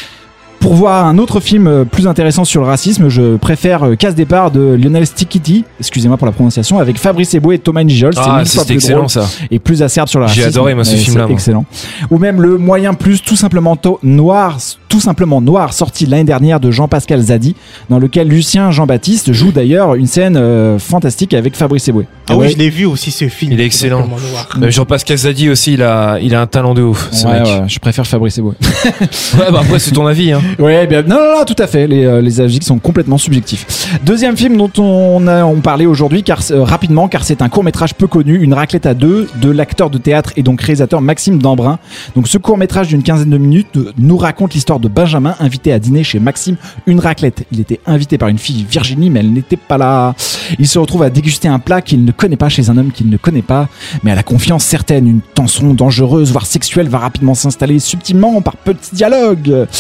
[SPEAKER 9] Pour voir un autre film euh, plus intéressant sur le racisme, je préfère euh, Casse Départ de Lionel Stikiti, excusez-moi pour la prononciation, avec Fabrice Eboué et Thomas Njijol.
[SPEAKER 21] Ah,
[SPEAKER 9] mille
[SPEAKER 21] ça,
[SPEAKER 9] fois
[SPEAKER 21] c'était
[SPEAKER 9] plus
[SPEAKER 21] excellent,
[SPEAKER 9] drôle
[SPEAKER 21] ça.
[SPEAKER 9] Et plus acerbe sur le
[SPEAKER 21] J'ai
[SPEAKER 9] racisme.
[SPEAKER 21] adoré, moi, ce
[SPEAKER 9] Ouais,
[SPEAKER 21] film-là,
[SPEAKER 9] c'est
[SPEAKER 21] moi.
[SPEAKER 9] excellent. Ou même le Moyen Plus, tout simplement to- noir, tout simplement noir, sorti l'année dernière de Jean-Pascal Zadi, dans lequel Lucien Jean-Baptiste joue d'ailleurs une scène euh, fantastique avec Fabrice Eboué.
[SPEAKER 7] Ah oui,
[SPEAKER 9] Ouais.
[SPEAKER 7] je l'ai vu aussi ce film.
[SPEAKER 21] Il est excellent.
[SPEAKER 7] Totalement noir.
[SPEAKER 21] Euh, Jean-Pascal Zadi aussi, il a, il a un talent de ouf, ce
[SPEAKER 9] Ouais,
[SPEAKER 21] mec.
[SPEAKER 9] ouais, je préfère Fabrice Eboué.
[SPEAKER 21] Ouais, bah après, c'est ton avis, hein.
[SPEAKER 9] Ouais, bien, non, non, non, tout à fait. Les, euh, les avis sont complètement subjectifs. Deuxième film dont on a on parlait aujourd'hui, car euh, rapidement, car c'est un court métrage peu connu, une raclette à deux de l'acteur de théâtre et donc réalisateur Maxime Dambrun. Donc ce court métrage d'une quinzaine de minutes euh, nous raconte l'histoire de Benjamin invité à dîner chez Maxime une raclette. Il était invité par une fille Virginie, mais elle n'était pas là. Il se retrouve à déguster un plat qu'il ne connaît pas chez un homme qu'il ne connaît pas, mais à la confiance certaine. Une tension dangereuse, voire sexuelle, va rapidement s'installer subtilement par petits dialogues.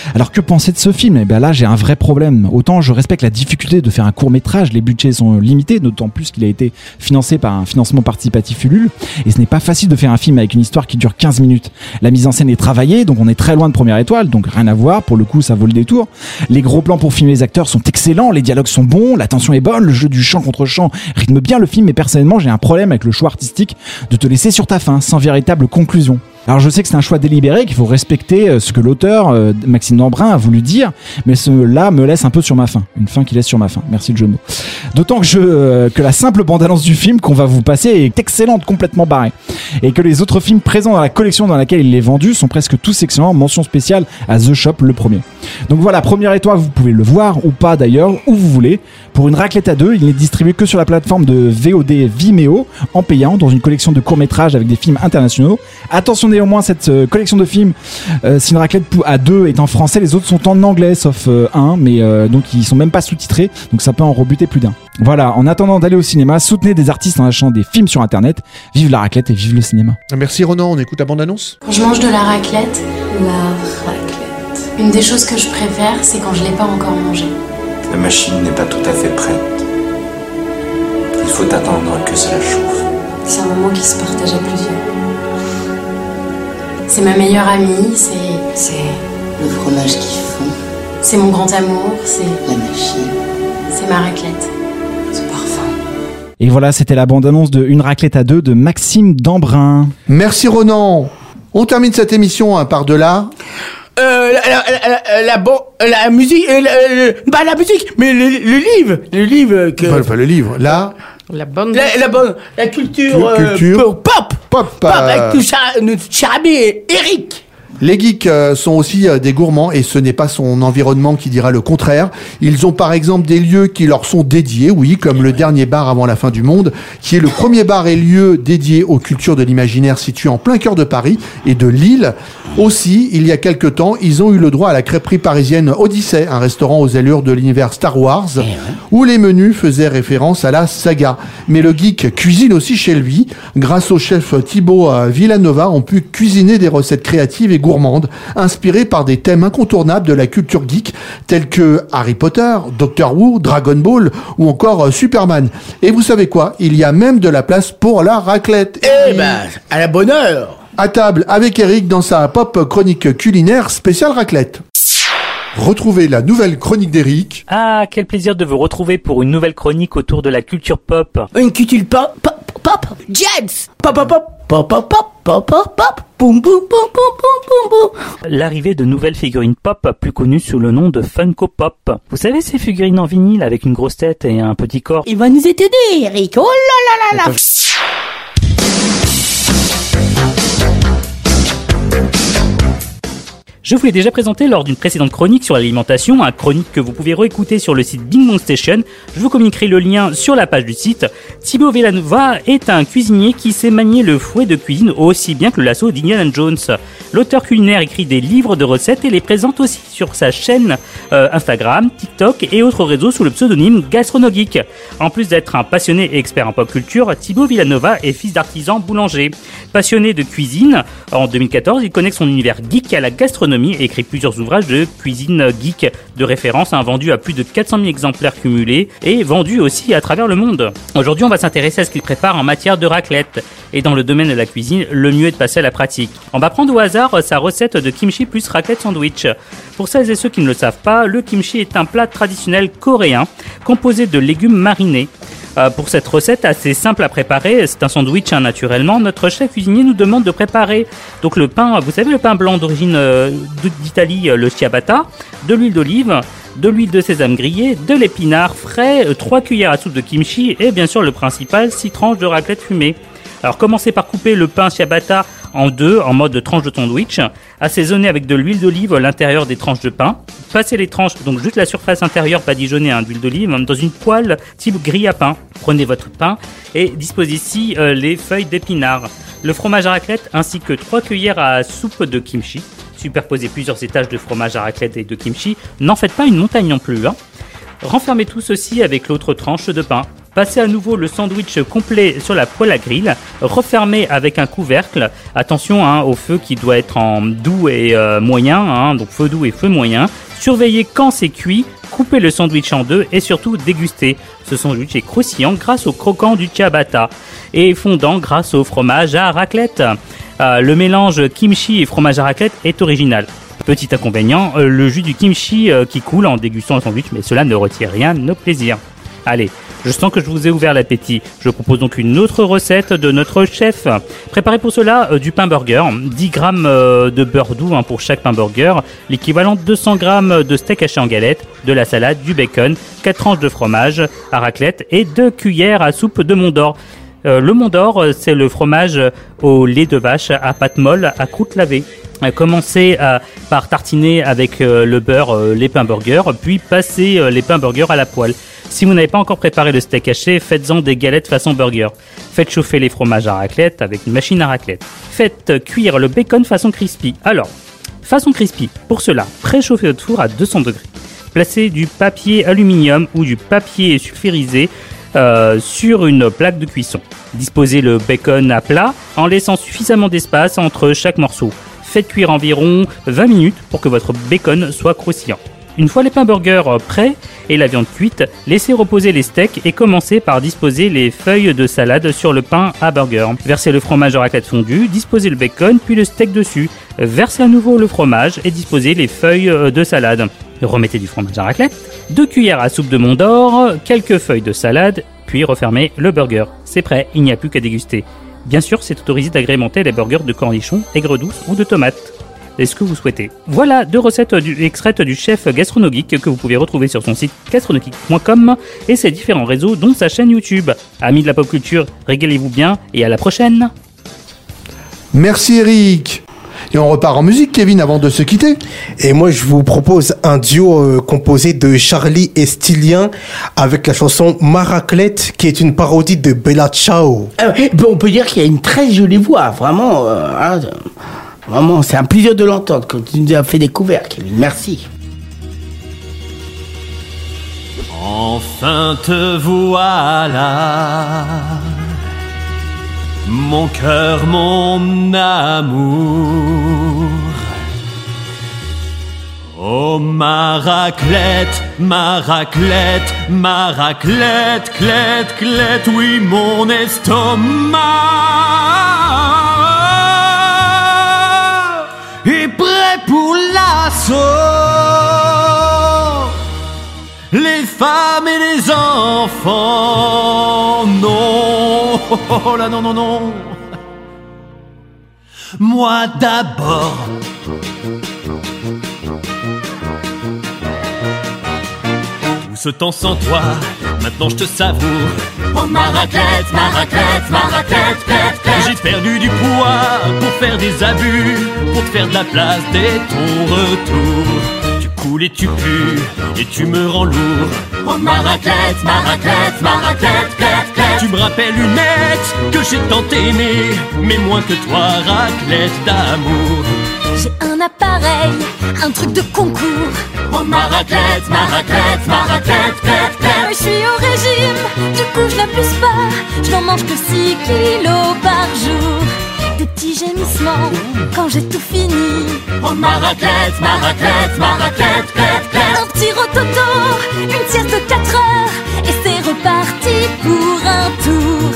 [SPEAKER 9] Alors que penser de ce film ? Eh bien là, j'ai un vrai problème. Autant je respecte la difficulté de faire un court-métrage, les budgets sont limités, d'autant plus qu'il a été financé par un financement participatif Ulule, et ce n'est pas facile de faire un film avec une histoire qui dure quinze minutes. La mise en scène est travaillée, donc on est très loin de Première Étoile, donc rien à voir, pour le coup ça vaut le détour. Les gros plans pour filmer les acteurs sont excellents, les dialogues sont bons, la tension est bonne, le jeu du chant contre chant rythme bien le film, mais personnellement j'ai un problème avec le choix artistique de te laisser sur ta faim, sans véritable conclusion. Alors je sais que c'est un choix délibéré, qu'il faut respecter ce que l'auteur, euh, Maxime Dambrun, a voulu dire, mais cela me laisse un peu sur ma faim. Une faim qui laisse sur ma faim. Merci le jeu de mots. D'autant que, je, euh, que la simple bande-annonce du film qu'on va vous passer est excellente, complètement barrée. Et que les autres films présents dans la collection dans laquelle il est vendu sont presque tous excellents. Mention spéciale à The Shop, le premier. Donc voilà, Première Étoile, vous pouvez le voir ou pas d'ailleurs, où vous voulez. Pour une raclette à deux, il n'est distribué que sur la plateforme de V O D Vimeo, en payant, dans une collection de courts-métrages avec des films internationaux. Attention néanmoins, cette euh, collection de films, euh, si une raclette à deux est en français, les autres sont en anglais, sauf euh, un, mais euh, donc ils sont même pas sous-titrés, donc ça peut en rebuter plus d'un. Voilà, en attendant d'aller au cinéma, soutenez des artistes en achetant des films sur internet. Vive la raclette et vive le cinéma.
[SPEAKER 10] Merci Ronan, on écoute la bande-annonce.
[SPEAKER 20] Quand je mange de la raclette, la raclette. Une des choses que je préfère, c'est quand je l'ai pas encore mangée.
[SPEAKER 18] La machine n'est pas tout à fait prête. Il faut attendre que cela chauffe.
[SPEAKER 20] C'est un moment qui se partage à plusieurs. C'est ma meilleure amie, c'est...
[SPEAKER 22] C'est le fromage qui fond.
[SPEAKER 20] C'est mon grand amour, c'est...
[SPEAKER 22] La machine.
[SPEAKER 20] C'est ma raclette.
[SPEAKER 22] Ce parfum.
[SPEAKER 9] Et voilà, c'était la bande-annonce de Une raclette à deux de Maxime Dambrun.
[SPEAKER 10] Merci Ronan. On termine cette émission hein, par de là.
[SPEAKER 3] Euh, la, la, la, la, bon, la musique, euh, la, pas la musique, mais le, le livre, le livre que...
[SPEAKER 10] Enfin, le livre, là...
[SPEAKER 4] La bonne...
[SPEAKER 3] La, la bonne, la culture...
[SPEAKER 10] culture.
[SPEAKER 3] Euh, pop
[SPEAKER 10] Pop,
[SPEAKER 3] Pop, avec tout ça, notre cher ami Eric.
[SPEAKER 10] Les geeks euh, sont aussi euh, des gourmands et ce n'est pas son environnement qui dira le contraire. Ils ont par exemple des lieux qui leur sont dédiés, oui, comme le dernier bar avant la fin du monde, qui est le premier bar et lieu dédié aux cultures de l'imaginaire situé en plein cœur de Paris et de Lille. Aussi, il y a quelque temps, ils ont eu le droit à la crêperie parisienne Odyssey, un restaurant aux allures de l'univers Star Wars, où les menus faisaient référence à la saga. Mais le geek cuisine aussi chez lui. Grâce au chef Thibaut Villanova, on pu cuisiner des recettes créatives et gourmande, inspirée par des thèmes incontournables de la culture geek, tels que Harry Potter, Doctor Who, Dragon Ball ou encore Superman. Et vous savez quoi ? Il y a même de la place pour la raclette.
[SPEAKER 3] Eh ben, à la bonne heure !
[SPEAKER 10] À table avec Eric dans sa pop chronique culinaire spéciale raclette. Retrouvez la nouvelle chronique d'Eric.
[SPEAKER 8] Ah, quel plaisir de vous retrouver pour une nouvelle chronique autour de la culture pop.
[SPEAKER 3] Une culture pop, pop, pop, jazz, pop, pop, pop, pop, pop, pop, pop, pop, pop, boum, boum, boum, boum, boum, boum.
[SPEAKER 8] L'arrivée de nouvelles figurines pop, plus connues sous le nom de Funko Pop. Vous savez ces figurines en vinyle avec une grosse tête et un petit corps?
[SPEAKER 3] Il va nous aider, Eric. Oh là là là là.
[SPEAKER 8] Je vous l'ai déjà présenté lors d'une précédente chronique sur l'alimentation, une chronique que vous pouvez réécouter sur le site Bing Bong Station. Je vous communiquerai le lien sur la page du site. Thibaut Villanova est un cuisinier qui sait manier le fouet de cuisine aussi bien que le lasso d'Indiana Jones. L'auteur culinaire écrit des livres de recettes et les présente aussi sur sa chaîne euh, Instagram, TikTok et autres réseaux sous le pseudonyme GastronoGeek. En plus d'être un passionné et expert en pop culture, Thibaut Villanova est fils d'artisan boulanger. Passionné de cuisine, en deux mille quatorze, il connecte son univers geek à la gastronomie et écrit plusieurs ouvrages de cuisine geek de référence, hein, vendus à plus de quatre cent mille exemplaires cumulés et vendus aussi à travers le monde. Aujourd'hui, on va s'intéresser à ce qu'il prépare en matière de raclette. Et dans le domaine de la cuisine, le mieux est de passer à la pratique. On va prendre au hasard sa recette de kimchi plus raclette sandwich. Pour celles et ceux qui ne le savent pas, le kimchi est un plat traditionnel coréen composé de légumes marinés. Euh, pour cette recette assez simple à préparer, c'est un sandwich hein, naturellement, notre chef cuisinier nous demande de préparer donc le pain, vous savez le pain blanc d'origine euh, d'Italie, le ciabatta, de l'huile d'olive, de l'huile de sésame grillée, de l'épinard frais, trois cuillères à soupe de kimchi et bien sûr le principal, six tranches de raclette fumée. Alors commencez par couper le pain ciabatta en deux en mode tranche de sandwich, assaisonner avec de l'huile d'olive l'intérieur des tranches de pain, passez les tranches, donc juste la surface intérieure badigeonnée hein, d'huile d'olive, dans une poêle type grille à pain. Prenez votre pain et disposez ici euh, les feuilles d'épinards, le fromage à raclette ainsi que trois cuillères à soupe de kimchi. Superposez plusieurs étages de fromage à raclette et de kimchi, n'en faites pas une montagne non plus. Hein. Renfermez tout ceci avec l'autre tranche de pain. Passez à nouveau le sandwich complet sur la poêle à grill, refermez avec un couvercle. Attention hein, au feu qui doit être en doux et euh, moyen, hein, donc feu doux et feu moyen. Surveillez quand c'est cuit, coupez le sandwich en deux et surtout dégustez. Ce sandwich est croustillant grâce au croquant du ciabatta et fondant grâce au fromage à raclette. Euh, le mélange kimchi et fromage à raclette est original. Petit inconvénient, euh, le jus du kimchi euh, qui coule en dégustant le sandwich, mais cela ne retire rien de nos plaisirs. Allez, je sens que je vous ai ouvert l'appétit. Je propose donc une autre recette de notre chef. Préparez pour cela euh, du pain burger, dix grammes euh, de beurre doux hein, pour chaque pain burger, l'équivalent de deux cents grammes de steak haché en galette, de la salade, du bacon, quatre tranches de fromage à raclette et deux cuillères à soupe de Mont d'Or. Euh, le Mont d'Or, euh, c'est le fromage au lait de vache à pâte molle à croûte lavée. Euh, commencez euh, par tartiner avec euh, le beurre euh, les pains burgers, puis passez euh, les pains burgers à la poêle. Si vous n'avez pas encore préparé le steak haché, faites-en des galettes façon burger. Faites chauffer les fromages à raclette avec une machine à raclette. Faites cuire le bacon façon crispy. Alors, façon crispy, pour cela, préchauffez votre four à deux cents degrés. Placez du papier aluminium ou du papier sulfurisé euh, sur une plaque de cuisson. Disposez le bacon à plat en laissant suffisamment d'espace entre chaque morceau. Faites cuire environ vingt minutes pour que votre bacon soit croustillant. Une fois les pains burgers prêts et la viande cuite, laissez reposer les steaks et commencez par disposer les feuilles de salade sur le pain à burger. Versez le fromage à raclette fondu, disposez le bacon puis le steak dessus. Versez à nouveau le fromage et disposez les feuilles de salade. Remettez du fromage à raclette, deux cuillères à soupe de Mont d'Or, quelques feuilles de salade, puis refermez le burger. C'est prêt, il n'y a plus qu'à déguster. Bien sûr, c'est autorisé d'agrémenter les burgers de cornichons, aigre douce ou de tomates. Est-ce que vous souhaitez? Voilà deux recettes du, extraites du chef GastronoGeek que vous pouvez retrouver sur son site gastronogeek point com et ses différents réseaux dont sa chaîne YouTube. Amis de la pop culture, régalez-vous bien et à la prochaine.
[SPEAKER 10] Merci Eric. Et on repart en musique, Kevin, avant de se quitter.
[SPEAKER 7] Et moi, je vous propose un duo euh, composé de Charlie et Stylien avec la chanson Maraclette, qui est une parodie de Bella Ciao.
[SPEAKER 3] Euh, on peut dire qu'il y a une très jolie voix, vraiment. Euh, hein, vraiment, c'est un plaisir de l'entendre quand tu nous as fait découvrir, Kevin. Merci.
[SPEAKER 1] Enfin te voilà, mon cœur, mon amour. Oh ma raclette, ma raclette, ma raclette, clette, clette, oui mon estomac est prêt pour l'assaut. Les femmes et les enfants, non, oh là non, non, non. Moi d'abord. Tout ce temps sans toi, maintenant je te savoure. Oh ma raclette, ma raclette, ma raclette, clette, clette. J'ai perdu du poids pour faire des abus, pour te faire de la place dès ton retour. Coule et tu pues, et tu me rends lourd. Oh ma raclette, ma raclette, ma raclette, clette, clette. Tu me rappelles une ex que j'ai tant aimée, mais moins que toi, raclette d'amour.
[SPEAKER 11] J'ai un appareil, un truc de concours.
[SPEAKER 1] Oh ma raclette, ma raclette, ma raclette, clette, clette.
[SPEAKER 11] Je suis au régime, du coup je n'abuse pas. Je n'en mange que six kilos par jour. Des petits gémissements quand j'ai tout fini.
[SPEAKER 1] Oh ma raclette, ma raclette, ma raclette, clette, clette.
[SPEAKER 11] Un petit rototo, une sieste de quatre heures, et c'est reparti pour un tour.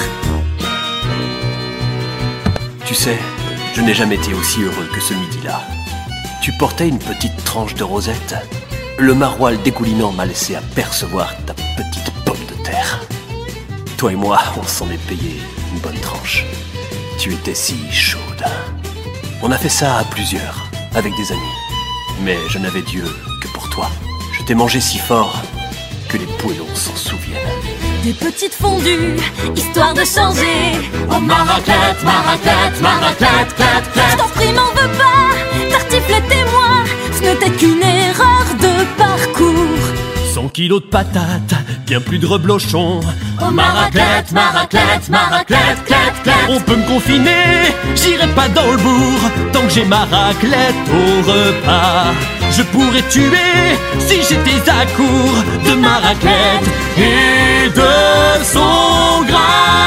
[SPEAKER 23] Tu sais, je n'ai jamais été aussi heureux que ce midi-là. Tu portais une petite tranche de rosette. Le maroilles dégoulinant m'a laissé apercevoir ta petite pomme de terre. Toi et moi, on s'en est payé une bonne tranche. Tu étais si chaude. On a fait ça à plusieurs, avec des amis. Mais je n'avais Dieu que pour toi. Je t'ai mangé si fort que les poêlons s'en souviennent.
[SPEAKER 11] Des petites fondues, histoire de changer.
[SPEAKER 1] Oh ma raclette, ma raclette, ma raclette, clette, clette.
[SPEAKER 11] Je t'en prie, m'en veux pas, tartiflette et moi, ce n'était qu'une erreur de parcours.
[SPEAKER 1] cent kilos de patates, bien plus de reblochons.
[SPEAKER 11] Oh ma raclette, ma raclette, ma raclette, clette, clette.
[SPEAKER 1] On peut me confiner, j'irai pas dans le bourg tant que j'ai ma raclette au repas. je pourrais tuer si j'étais à court de ma raclette et de son gras.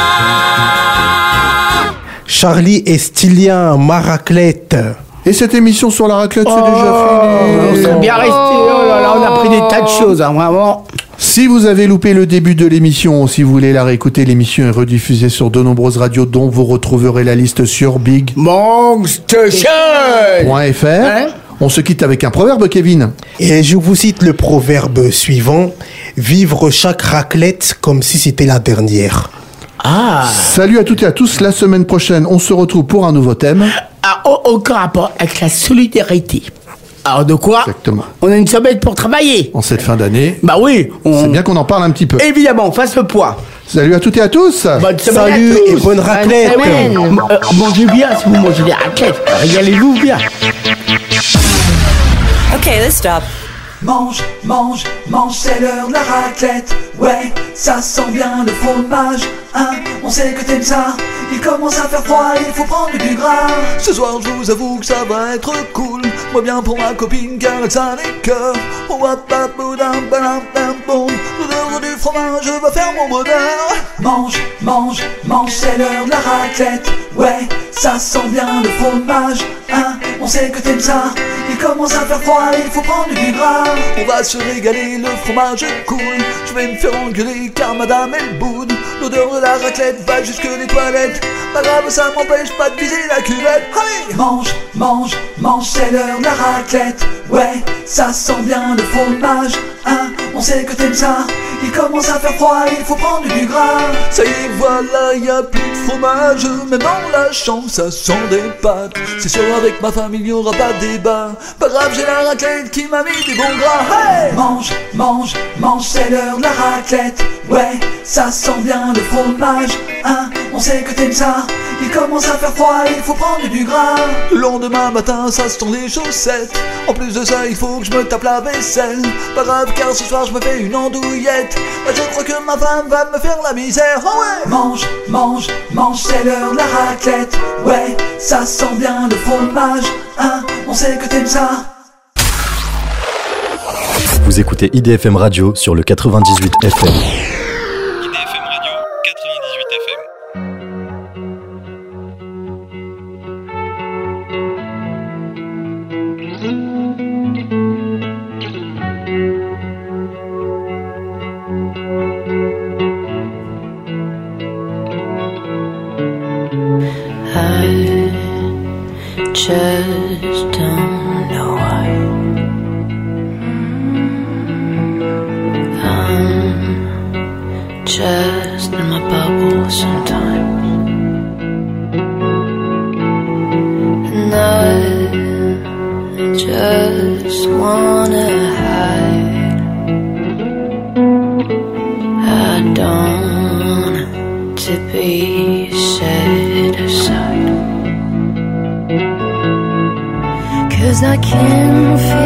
[SPEAKER 7] Charlie et Stylien, ma raclette.
[SPEAKER 10] Et cette émission sur la raclette, c'est
[SPEAKER 3] Oh,
[SPEAKER 10] déjà fini.
[SPEAKER 3] on serait bien resté. Oh là là, on a pris des tas de choses, hein, vraiment.
[SPEAKER 10] Si vous avez loupé le début de l'émission, si vous voulez la réécouter, l'émission est rediffusée sur de nombreuses radios dont vous retrouverez la liste sur big
[SPEAKER 3] Monster
[SPEAKER 10] point f r.
[SPEAKER 3] Hein?
[SPEAKER 10] On se quitte avec un proverbe, Kevin.
[SPEAKER 7] Et je vous cite le proverbe suivant. Vivre chaque raclette comme si c'était la dernière.
[SPEAKER 3] Ah.
[SPEAKER 10] Salut à toutes et à tous. La semaine prochaine, on se retrouve pour un nouveau thème.
[SPEAKER 3] Ah, aucun rapport avec la solidarité. Alors de quoi?
[SPEAKER 10] Exactement.
[SPEAKER 3] On a une semaine pour travailler.
[SPEAKER 10] En cette fin d'année.
[SPEAKER 3] Bah oui. On...
[SPEAKER 10] C'est bien qu'on en parle un petit peu.
[SPEAKER 3] Évidemment, fasse le poids.
[SPEAKER 10] Salut à toutes et à tous.
[SPEAKER 3] Bonne semaine
[SPEAKER 7] Salut
[SPEAKER 3] à tous.
[SPEAKER 7] et bonne raclette.
[SPEAKER 3] Eh ouais, euh, mangez bien si vous mangez des raclettes. Régalez-vous bien.
[SPEAKER 5] Ok, let's stop.
[SPEAKER 13] Mange, mange, mange, c'est l'heure de la raclette. Ouais, ça sent bien le fromage. Hein, on sait que t'aimes ça. Il commence à faire froid, il faut prendre du gras. Ce soir, je vous avoue que ça va être cool. Moi bien pour ma copine, car elle ça les cœurs. Oh, wap, wap, boudam, badam, bam, boum. L'odeur du fromage va faire mon bonheur. Mange, mange, mange, c'est l'heure de la raclette. Ouais, ça sent bien le fromage. Hein, on sait que t'aimes ça. Il commence à faire froid, il faut prendre du gras. On va se régaler, le fromage est cool. Je vais me faire engueuler car madame elle boude. L'odeur de la raclette va jusque les toilettes. Pas grave, ça m'empêche pas de viser la cuvette. Allez, mange, mange, mange, c'est l'heure de la raclette. Ouais, ça sent bien le fromage. Hein, on sait que t'aimes ça. Il commence à faire froid, il faut prendre du gras. Ça y est, voilà, y a plus de fromage. Même dans la chambre, ça sent des pâtes. C'est sûr, avec ma famille, y aura pas de débat. Pas grave, j'ai la raclette qui m'a mis du bon gras. Hey, mange, mange, mange, c'est l'heure de la raclette. Ouais, ça sent bien le fromage. Hein, on sait que t'aimes ça. Il commence à faire froid, il faut prendre du gras. Le lendemain matin, ça sent les chaussettes. En plus de ça, il faut que je me tape la vaisselle. Pas grave, car ce soir, je me fais une andouillette. Bah, je crois que ma femme va me faire la misère. Oh ouais. Mange, mange, mange, c'est l'heure de la raclette. Ouais, ça sent bien le fromage. Hein, on sait que t'aimes ça.
[SPEAKER 12] Vous écoutez I D F M Radio sur le quatre-vingt-dix-huit F M.
[SPEAKER 14] Just don't know why I'm just in my bubble sometimes, and I just wanna hide. I don't want to be set aside, 'cause I can feel